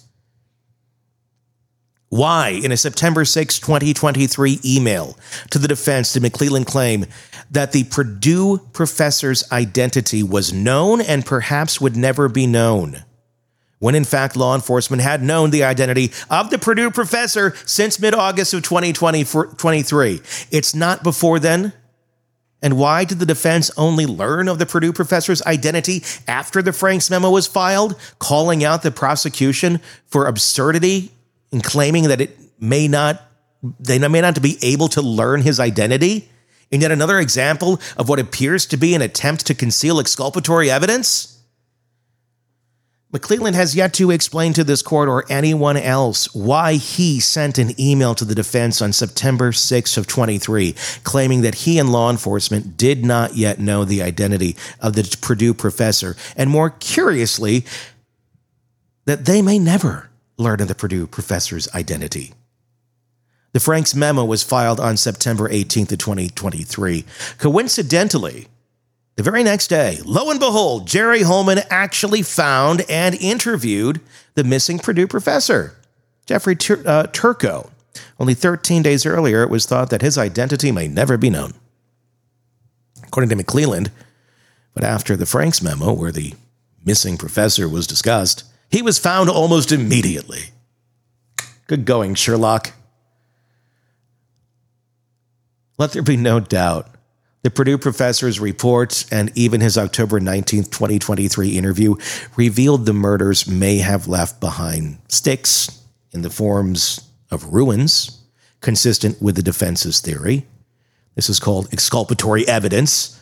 Why, in a September sixth, twenty twenty-three email to the defense, did McClelland claim that the Purdue professor's identity was known and perhaps would never be known, when in fact law enforcement had known the identity of the Purdue professor since mid-August of twenty twenty-three? It's not before then. And why did the defense only learn of the Purdue professor's identity after the Franks memo was filed, calling out the prosecution for absurdity in claiming that it may not, they may not be able to learn his identity? In yet another example of what appears to be an attempt to conceal exculpatory evidence? McClelland has yet to explain to this court or anyone else why he sent an email to the defense on September sixth of twenty-three, claiming that he and law enforcement did not yet know the identity of the Purdue professor, and more curiously, that they may never learn of the Purdue professor's identity. The Franks memo was filed on September eighteenth of twenty twenty-three. Coincidentally, the very next day, lo and behold, Jerry Holman actually found and interviewed the missing Purdue professor, Jeffrey Tur- uh, Turco. Only thirteen days earlier, it was thought that his identity may never be known. According to McClelland, but after the Franks memo, where the missing professor was discussed, he was found almost immediately. Good going, Sherlock. Let there be no doubt. The Purdue professor's report and even his October nineteenth, twenty twenty-three interview revealed the murders may have left behind sticks in the forms of ruins, consistent with the defense's theory. This is called exculpatory evidence.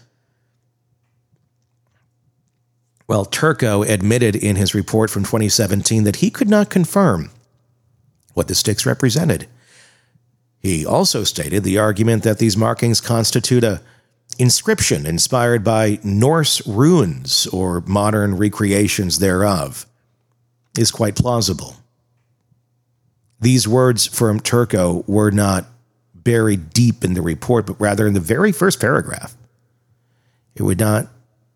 Well, Turco admitted in his report from twenty seventeen that he could not confirm what the sticks represented. He also stated the argument that these markings constitute a inscription inspired by Norse runes or modern recreations thereof is quite plausible. These words from Turco were not buried deep in the report, but rather in the very first paragraph. It would not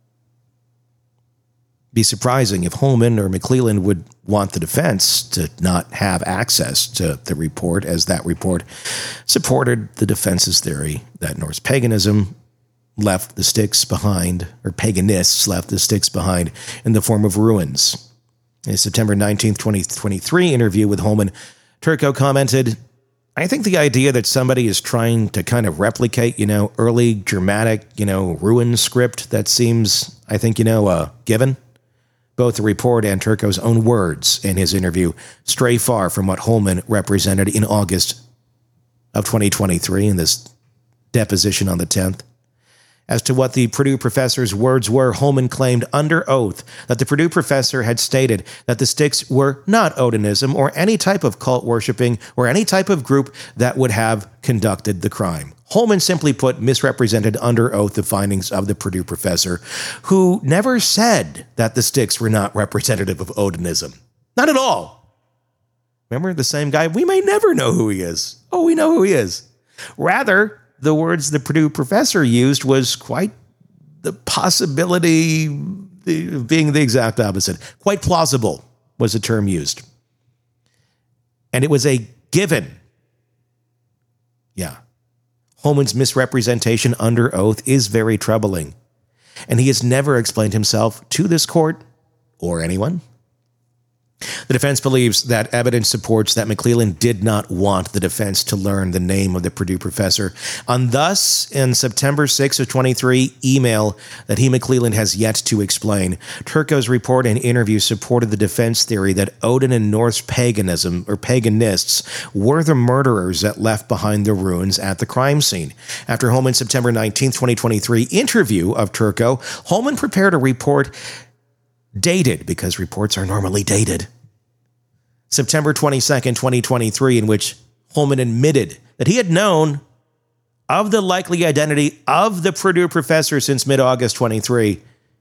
be surprising if Holman or McClelland would want the defense to not have access to the report, as that report supported the defense's theory that Norse paganism left the sticks behind, or paganists left the sticks behind in the form of ruins. In a September nineteenth, twenty twenty-three interview with Holman, Turco commented, "I think the idea that somebody is trying to kind of replicate, you know, early Germanic, you know, rune script, that seems, I think, you know, uh, given. Both the report and Turco's own words in his interview stray far from what Holman represented in August of twenty twenty-three in this deposition on the tenth. As to what the Purdue professor's words were, Holman claimed under oath that the Purdue professor had stated that the sticks were not Odinism or any type of cult worshipping or any type of group that would have conducted the crime. Holman simply put misrepresented under oath the findings of the Purdue professor, who never said that the sticks were not representative of Odinism. Not at all. Remember the same guy? We may never know who he is. Oh, we know who he is. Rather, the words the Purdue professor used was quite the possibility of being the exact opposite. Quite plausible was the term used. And it was a given. Yeah. Holman's misrepresentation under oath is very troubling. And he has never explained himself to this court or anyone. The defense believes that evidence supports that McClelland did not want the defense to learn the name of the Purdue professor. And thus, in September sixth of twenty-three email that he, McClelland, has yet to explain, Turco's report and interview supported the defense theory that Odin and Norse paganism, or paganists, were the murderers that left behind the ruins at the crime scene. After Holman's September nineteenth, twenty twenty-three interview of Turco, Holman prepared a report dated, because reports are normally dated, September twenty-second, twenty twenty-three, in which Holman admitted that he had known of the likely identity of the Purdue professor since mid-August twenty-three.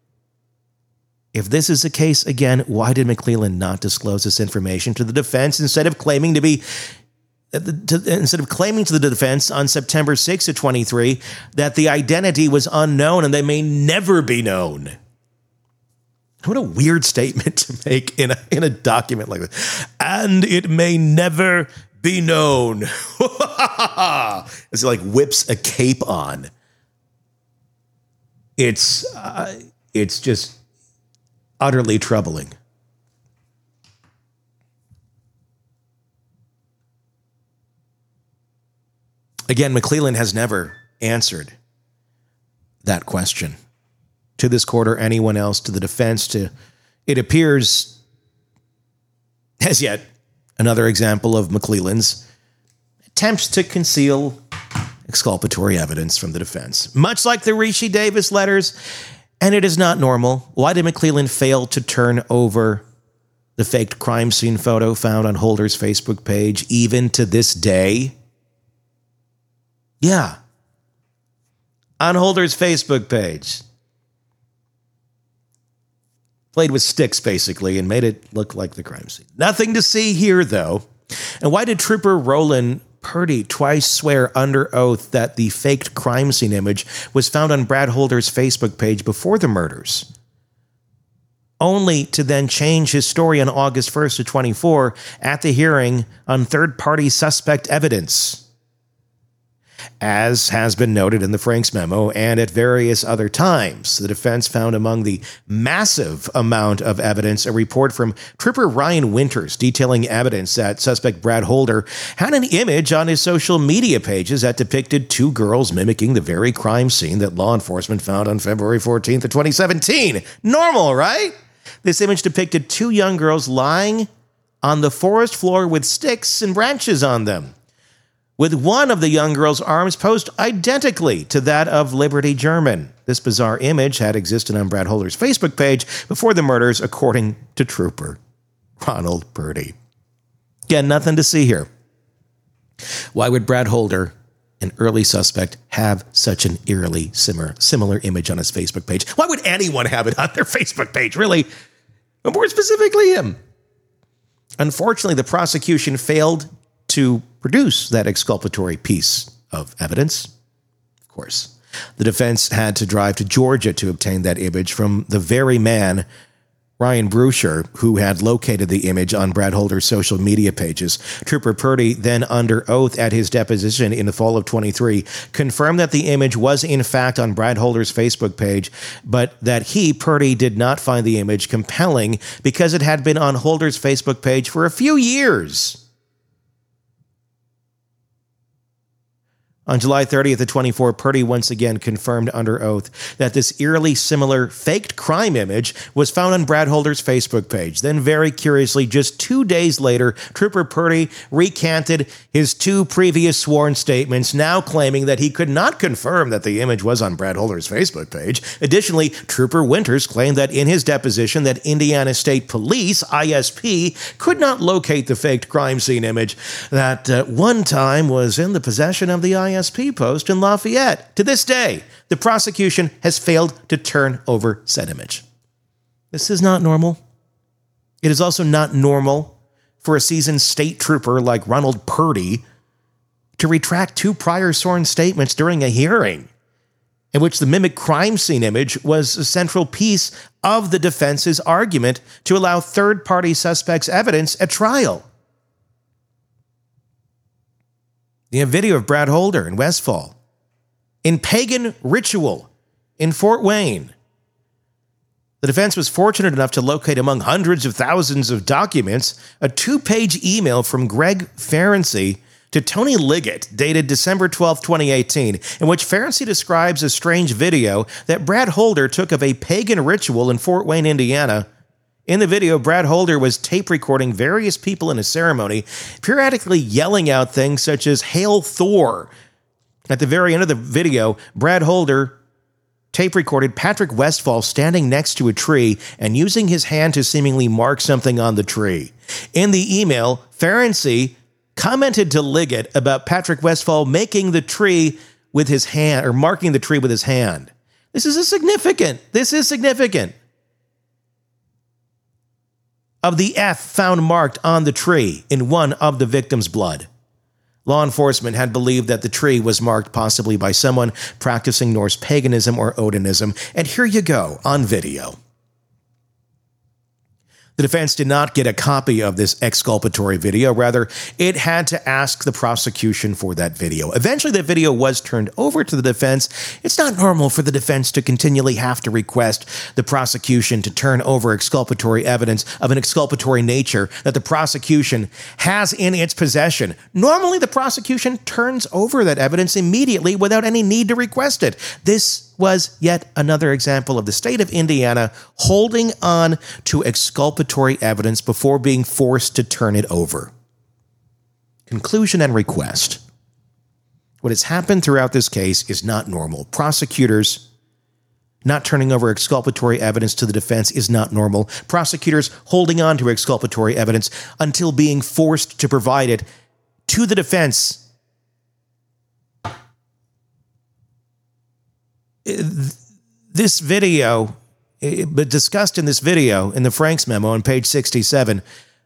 If this is the case, again, why did McClelland not disclose this information to the defense instead of claiming to be to, instead of claiming to the defense on September sixth of twenty-three that the identity was unknown and they may never be known? What a weird statement to make in a, in a document like this. And it may never be known. As he like whips a cape on. It's uh, it's just utterly troubling. Again, McClelland has never answered that question to this court or anyone else, to the defense. To it appears as yet another example of McClelland's attempts to conceal exculpatory evidence from the defense, much like the Rishi Davis letters. And it is not normal. Why did McClelland fail to turn over The faked crime scene photo found on Holder's Facebook page, even to this day. Yeah. On Holder's Facebook page. Played with sticks, basically, and made it look like the crime scene. Nothing to see here, though. And why did Trooper Roland Purdy twice swear under oath that the faked crime scene image was found on Brad Holder's Facebook page before the murders, only to then change his story on August first to twenty-four at the hearing on third-party suspect evidence? As has been noted in the Franks memo and at various other times, the defense found among the massive amount of evidence a report from Trooper Ryan Winters detailing evidence that suspect Brad Holder had an image on his social media pages that depicted two girls mimicking the very crime scene that law enforcement found on February fourteenth of twenty seventeen. Normal, right? This image depicted two young girls lying on the forest floor with sticks and branches on them, with one of the young girl's arms posed identically to that of Liberty German. This bizarre image had existed on Brad Holder's Facebook page before the murders, according to Trooper Ronald Purdy. Again, nothing to see here. Why would Brad Holder, an early suspect, have such an eerily similar, similar image on his Facebook page? Why would anyone have it on their Facebook page, really? But more specifically, him. Unfortunately, the prosecution failed to produce that exculpatory piece of evidence. Of course, the defense had to drive to Georgia to obtain that image from the very man, Ryan Bruscher, who had located the image on Brad Holder's social media pages. Trooper Purdy, then under oath at his deposition in the fall of twenty-three, confirmed that the image was in fact on Brad Holder's Facebook page, but that he, Purdy, did not find the image compelling because it had been on Holder's Facebook page for a few years. On July thirtieth of twenty-four, Purdy once again confirmed under oath that this eerily similar faked crime image was found on Brad Holder's Facebook page. Then, very curiously, just two days later, Trooper Purdy recanted his two previous sworn statements, now claiming that he could not confirm that the image was on Brad Holder's Facebook page. Additionally, Trooper Winters claimed that in his deposition that Indiana State Police, I S P, could not locate the faked crime scene image that uh, one time was in the possession of the I S P post in Lafayette. To this day, the prosecution has failed to turn over said image. This is not normal. It is also not normal for a seasoned state trooper like Ronald Purdy to retract two prior sworn statements during a hearing in which the mimic crime scene image was a central piece of the defense's argument to allow third-party suspects' evidence at trial. You have video of Brad Holder in Westfall, in pagan ritual in Fort Wayne. The defense was fortunate enough to locate among hundreds of thousands of documents a two-page email from Greg Ferenczi to Tony Liggett, dated December twelfth, twenty eighteen, in which Ferenczi describes a strange video that Brad Holder took of a pagan ritual in Fort Wayne, Indiana. In the video, Brad Holder was tape recording various people in a ceremony, periodically yelling out things such as "Hail Thor." At the very end of the video, Brad Holder tape recorded Patrick Westfall standing next to a tree and using his hand to seemingly mark something on the tree. In the email, Ferenczi commented to Liggett about Patrick Westfall making the tree with his hand, or marking the tree with his hand. This is a significant. This is significant. Of the F found marked on the tree in one of the victim's blood. Law enforcement had believed that the tree was marked possibly by someone practicing Norse paganism or Odinism, and here you go on video. The defense did not get a copy of this exculpatory video. Rather, it had to ask the prosecution for that video. Eventually, the video was turned over to the defense. It's not normal for the defense to continually have to request the prosecution to turn over exculpatory evidence of an exculpatory nature that the prosecution has in its possession. Normally, the prosecution turns over that evidence immediately without any need to request it. This was yet another example of the state of Indiana holding on to exculpatory evidence before being forced to turn it over. Conclusion and request. What has happened throughout this case is not normal. Prosecutors Not turning over exculpatory evidence to the defense is not normal. Prosecutors holding on to exculpatory evidence until being forced to provide it to the defense. This video, but discussed in this video, in the Franks memo on page sixty-seven,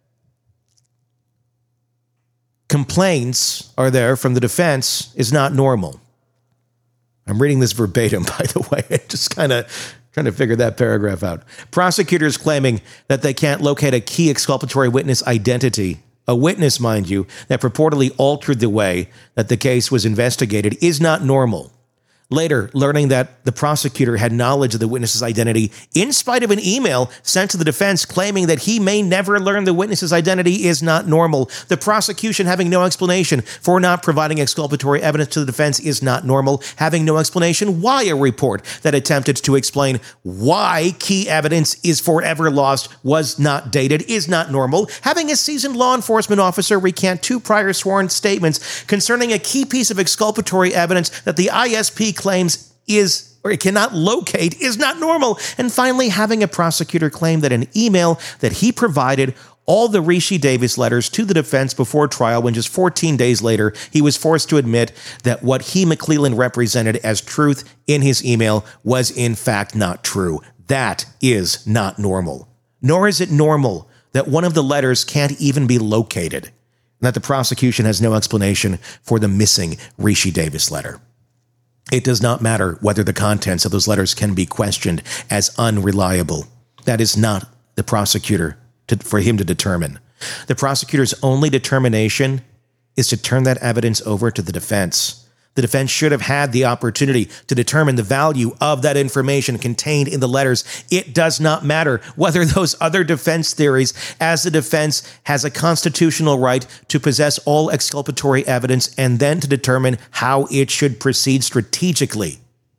complaints are there from the defense is not normal. I'm reading this verbatim, by the way. Just kind of trying to figure that paragraph out. Prosecutors claiming that they can't locate a key exculpatory witness identity, a witness, mind you, that purportedly altered the way that the case was investigated, is not normal. Later, learning that the prosecutor had knowledge of the witness's identity in spite of an email sent to the defense claiming that he may never learn the witness's identity is not normal. The prosecution having no explanation for not providing exculpatory evidence to the defense is not normal. Having no explanation why a report that attempted to explain why key evidence is forever lost was not dated is not normal. Having a seasoned law enforcement officer recant two prior sworn statements concerning a key piece of exculpatory evidence that the I S P claims is or it cannot locate is not normal. And finally, having a prosecutor claim that an email that he provided all the Rishi Davis letters to the defense before trial, when just fourteen days later, he was forced to admit that what he, McClellan, represented as truth in his email was in fact not true. That is not normal. Nor is it normal that one of the letters can't even be located, and that the prosecution has no explanation for the missing Rishi Davis letter. It does not matter whether the contents of those letters can be questioned as unreliable. That is not the prosecutor to, for him to determine. The prosecutor's only determination is to turn that evidence over to the defense. The defense should have had the opportunity to determine the value of that information contained in the letters. It does not matter whether those other defense theories, as the defense has a constitutional right to possess all exculpatory evidence and then to determine how it should proceed strategically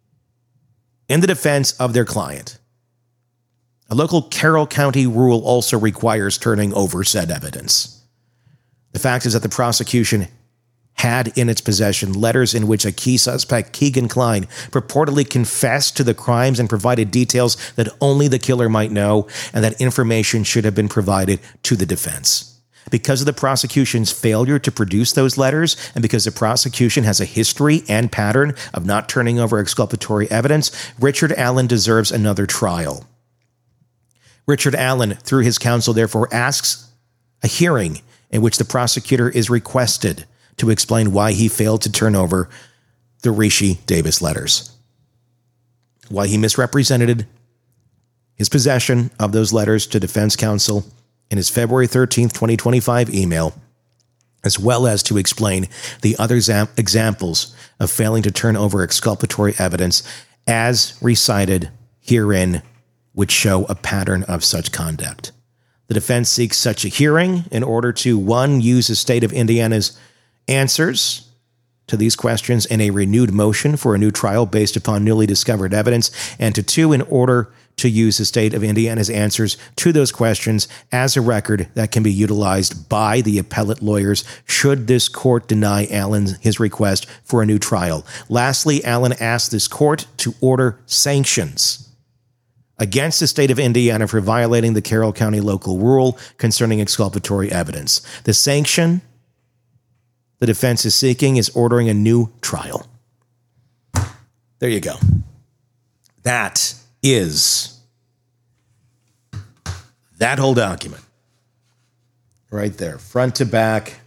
in the defense of their client. A local Carroll County rule also requires turning over said evidence. The fact is that the prosecution had in its possession letters in which a key suspect, Keegan Klein, purportedly confessed to the crimes and provided details that only the killer might know, and that information should have been provided to the defense. Because of the prosecution's failure to produce those letters, and because the prosecution has a history and pattern of not turning over exculpatory evidence, Richard Allen deserves another trial. Richard Allen, through his counsel, therefore asks a hearing in which the prosecutor is requested to explain why he failed to turn over the Rishi Davis letters, why he misrepresented his possession of those letters to defense counsel in his February thirteenth, twenty twenty-five email, as well as to explain the other zam- examples of failing to turn over exculpatory evidence as recited herein, which show a pattern of such conduct. The defense seeks such a hearing in order to, one, use the state of Indiana's answers to these questions in a renewed motion for a new trial based upon newly discovered evidence, and to two, in order to use the state of Indiana's answers to those questions as a record that can be utilized by the appellate lawyers should this court deny Allen his request for a new trial. Lastly, Allen asked this court to order sanctions against the state of Indiana for violating the Carroll County local rule concerning exculpatory evidence. The sanction the defense is seeking is ordering a new trial. There you go. That is that whole document. Right there, front to back.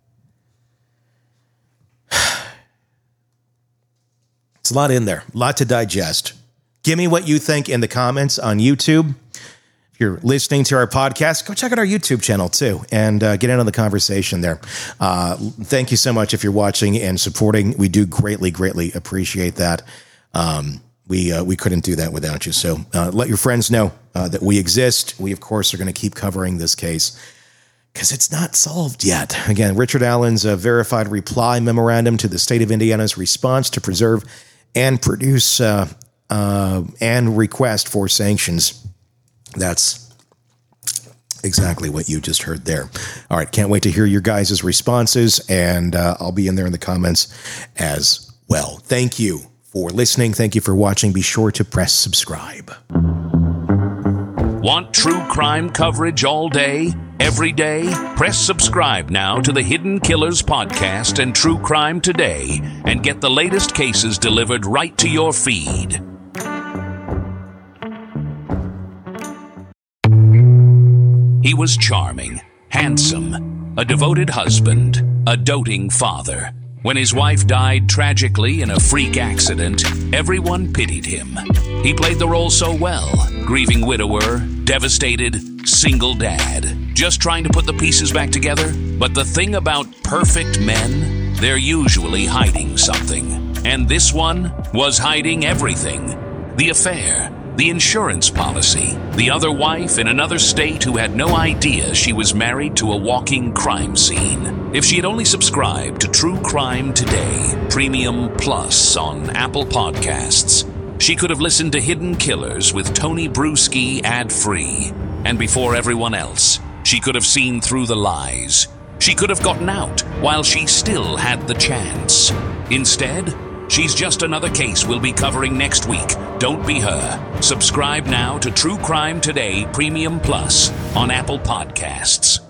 It's a lot in there, a lot to digest. Give me what you think in the comments on YouTube. If you're listening to our podcast, go check out our YouTube channel too and uh, get in on the conversation there. Uh, thank you so much if you're watching and supporting. We do greatly, greatly appreciate that. Um, we uh, we couldn't do that without you. So uh, let your friends know uh, that we exist. We, of course, are going to keep covering this case because it's not solved yet. Again, Richard Allen's uh, verified reply memorandum to the state of Indiana's response to preserve and produce uh, uh, and request for sanctions. That's exactly what you just heard there. All right, can't wait to hear your guys' responses, and uh, I'll be in there in the comments as well. Thank you for listening. Thank you for watching. Be sure to press subscribe. Want true crime coverage all day, every day? Press subscribe now to the Hidden Killers podcast and True Crime Today and get the latest cases delivered right to your feed. He was charming, handsome, a devoted husband, a doting father. When his wife died tragically in a freak accident, everyone pitied him. He played the role so well, grieving widower, devastated, single dad, just trying to put the pieces back together. But the thing about perfect men, they're usually hiding something. And this one was hiding everything. The affair, the insurance policy, the other wife in another state who had no idea she was married to a walking crime scene. If she had only subscribed to True Crime Today, Premium Plus on Apple Podcasts, she could have listened to Hidden Killers with Tony Bruschi ad-free. And before everyone else, she could have seen through the lies. She could have gotten out while she still had the chance. Instead, she's just another case we'll be covering next week. Don't be her. Subscribe now to True Crime Today Premium Plus on Apple Podcasts.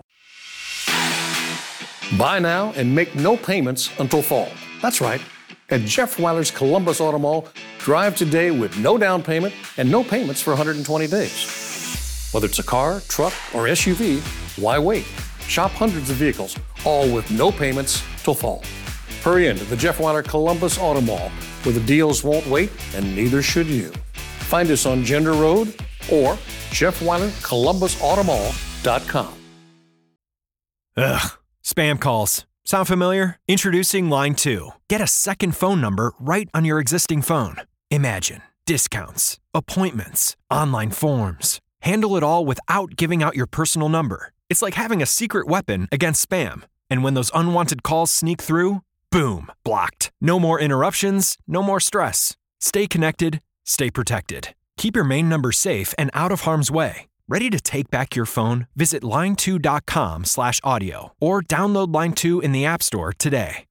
Buy now and make no payments until fall. That's right. At Jeff Weiler's Columbus Auto Mall, drive today with no down payment and no payments for one hundred twenty days. Whether it's a car, truck, or S U V, why wait? Shop hundreds of vehicles, all with no payments till fall. Hurry into the Jeff Weiler Columbus Auto Mall, where the deals won't wait, and neither should you. Find us on Gender Road or Jeff Weiler Columbus Auto Mall dot com. Ugh. Spam calls. Sound familiar? Introducing Line two. Get a second phone number right on your existing phone. Imagine discounts, appointments, online forms. Handle it all without giving out your personal number. It's like having a secret weapon against spam. And when those unwanted calls sneak through, boom, blocked. No more interruptions, no more stress. Stay connected, stay protected. Keep your main number safe and out of harm's way. Ready to take back your phone? Visit line two dot com slash audio or download Line two in the App Store today.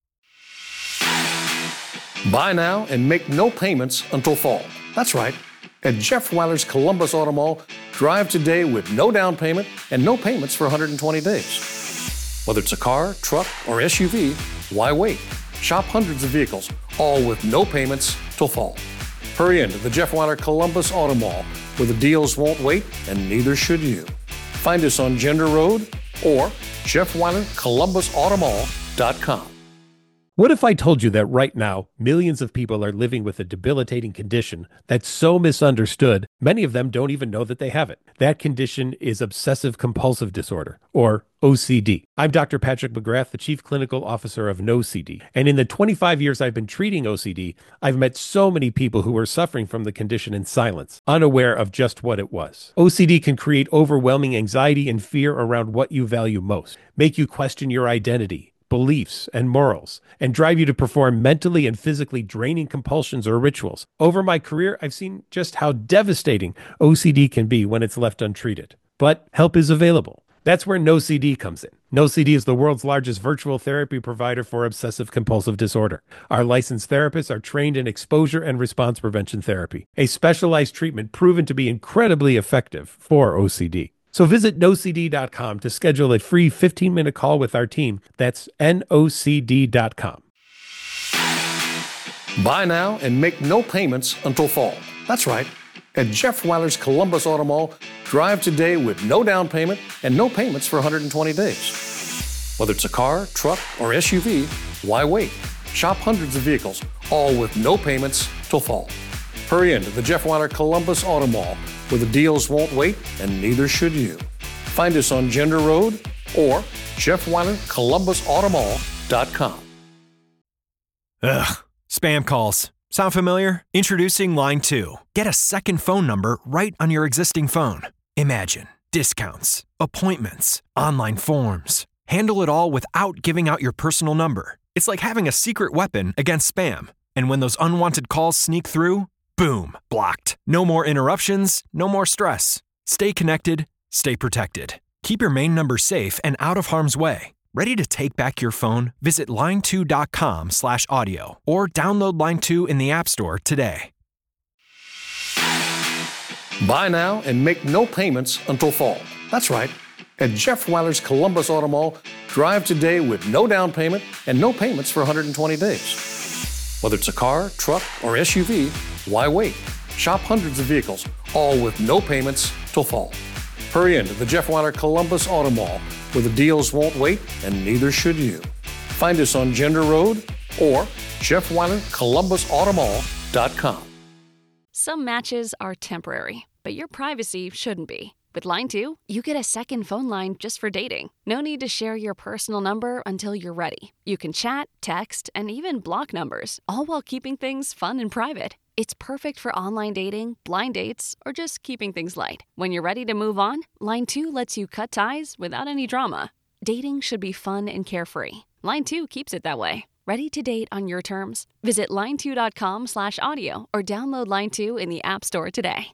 Buy now and make no payments until fall. That's right. At Jeff Weiler's Columbus Auto Mall, drive today with no down payment and no payments for one hundred twenty days. Whether it's a car, truck, or S U V, why wait? Shop hundreds of vehicles, all with no payments till fall. Hurry into the Jeff Weiler Columbus Auto Mall, where the deals won't wait, and neither should you. Find us on Gender Road or Jeff Weiler Columbus Auto Mall dot com. What if I told you that right now, millions of people are living with a debilitating condition that's so misunderstood, many of them don't even know that they have it? That condition is obsessive-compulsive disorder, or O C D. I'm Doctor Patrick McGrath, the Chief Clinical Officer of No C D. And in the twenty-five years I've been treating O C D, I've met so many people who are suffering from the condition in silence, unaware of just what it was. O C D can create overwhelming anxiety and fear around what you value most, make you question your identity, beliefs, and morals, and drive you to perform mentally and physically draining compulsions or rituals. Over my career, I've seen just how devastating O C D can be when it's left untreated. But help is available. That's where No C D comes in. No C D is the world's largest virtual therapy provider for obsessive-compulsive disorder. Our licensed therapists are trained in exposure and response prevention therapy, a specialized treatment proven to be incredibly effective for O C D. So visit no c d dot com to schedule a free fifteen-minute call with our team. That's N O C D dot com. Buy now and make no payments until fall. That's right. At Jeff Weiler's Columbus Auto Mall, drive today with no down payment and no payments for one hundred twenty days. Whether it's a car, truck, or S U V, why wait? Shop hundreds of vehicles, all with no payments till fall. Hurry into the Jeff Weiler Columbus Auto Mall, where the deals won't wait, and neither should you. Find us on Gender Road or Jeff Weiler Columbus Auto Mall dot com. Ugh. Spam calls. Sound familiar? Introducing Line two. Get a second phone number right on your existing phone. Imagine discounts, appointments, online forms. Handle it all without giving out your personal number. It's like having a secret weapon against spam. And when those unwanted calls sneak through, boom, blocked. No more interruptions, no more stress. Stay connected, stay protected. Keep your main number safe and out of harm's way. Ready to take back your phone? Visit line two dot com slash audio or download Line two in the App Store today. Buy now and make no payments until fall. That's right. At Jeff Weiler's Columbus Auto Mall, drive today with no down payment and no payments for one hundred twenty days. Whether it's a car, truck, or S U V, why wait? Shop hundreds of vehicles, all with no payments till fall. Hurry into the Jeff Weiler Columbus Auto Mall, where the deals won't wait and neither should you. Find us on Gender Road or Jeff Weiler Columbus Auto Mall dot com. Some matches are temporary, but your privacy shouldn't be. With Line two, you get a second phone line just for dating. No need to share your personal number until you're ready. You can chat, text, and even block numbers, all while keeping things fun and private. It's perfect for online dating, blind dates, or just keeping things light. When you're ready to move on, Line two lets you cut ties without any drama. Dating should be fun and carefree. Line two keeps it that way. Ready to date on your terms? Visit line two dot com slash audio or download Line two in the App Store today.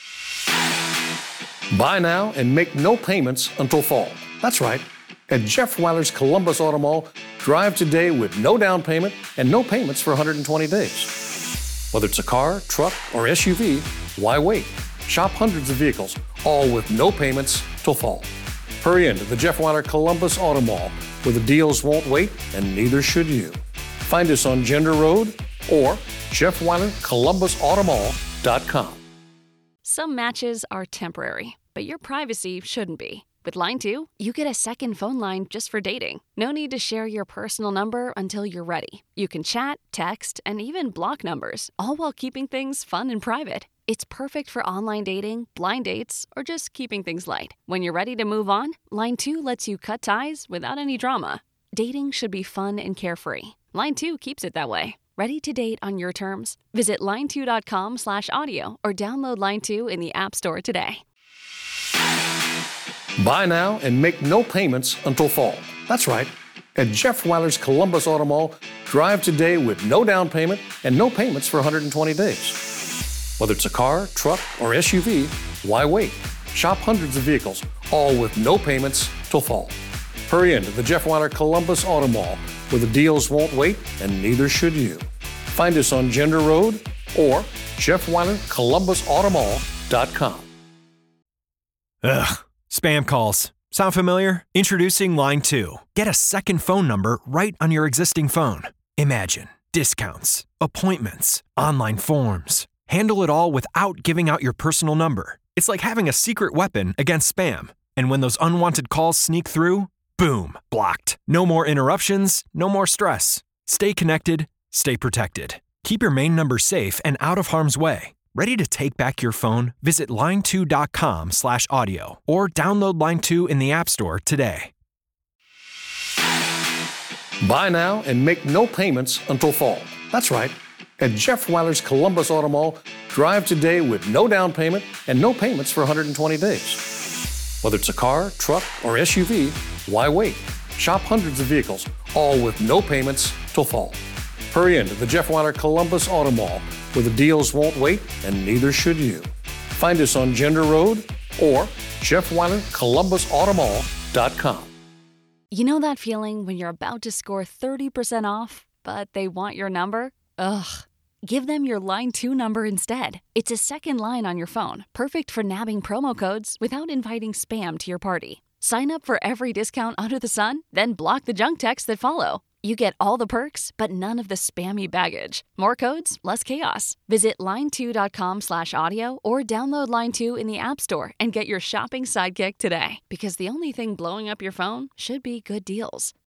Buy now and make no payments until fall. That's right. At Jeff Weiler's Columbus Auto Mall, drive today with no down payment and no payments for one hundred twenty days. Whether it's a car, truck, or S U V, why wait? Shop hundreds of vehicles, all with no payments till fall. Hurry into the Jeff Weiler Columbus Auto Mall, where the deals won't wait and neither should you. Find us on Gender Road or Jeff Weiler Columbus Auto Mall dot com. Some matches are temporary, but your privacy shouldn't be. With Line two, you get a second phone line just for dating. No need to share your personal number until you're ready. You can chat, text, and even block numbers, all while keeping things fun and private. It's perfect for online dating, blind dates, or just keeping things light. When you're ready to move on, Line two lets you cut ties without any drama. Dating should be fun and carefree. Line two keeps it that way. Ready to date on your terms? Visit line two dot com slash audio or download Line two in the App Store today. Buy now and make no payments until fall. That's right. At Jeff Weiler's Columbus Auto Mall, drive today with no down payment and no payments for one hundred twenty days. Whether it's a car, truck, or S U V, why wait? Shop hundreds of vehicles, all with no payments till fall. Hurry into the Jeff Weiler Columbus Auto Mall, where the deals won't wait and neither should you. Find us on Gender Road or Jeff Weiler Columbus Auto Mall dot com. Ugh. Spam calls. Sound familiar? Introducing Line two. Get a second phone number right on your existing phone. Imagine discounts, appointments, online forms. Handle it all without giving out your personal number. It's like having a secret weapon against spam. And when those unwanted calls sneak through, boom, blocked. No more interruptions, no more stress. Stay connected, stay protected. Keep your main number safe and out of harm's way. Ready to take back your phone? Visit line two dot com slash audio or download Line two in the App Store today. Buy now and make no payments until fall. That's right. At Jeff Weiler's Columbus Auto Mall, drive today with no down payment and no payments for one hundred twenty days. Whether it's a car, truck, or S U V, why wait? Shop hundreds of vehicles, all with no payments till fall. Hurry into the Jeff Weiler Columbus Auto Mall, where the deals won't wait and neither should you. Find us on Gender Road or Jeff Weiler Columbus Auto Mall dot com. You know that feeling when you're about to score thirty percent off, but they want your number? Ugh. Give them your Line two number instead. It's a second line on your phone, perfect for nabbing promo codes without inviting spam to your party. Sign up for every discount under the sun, then block the junk texts that follow. You get all the perks, but none of the spammy baggage. More codes, less chaos. Visit line two dot com slash audio or download Line two in the App Store and get your shopping sidekick today. Because the only thing blowing up your phone should be good deals.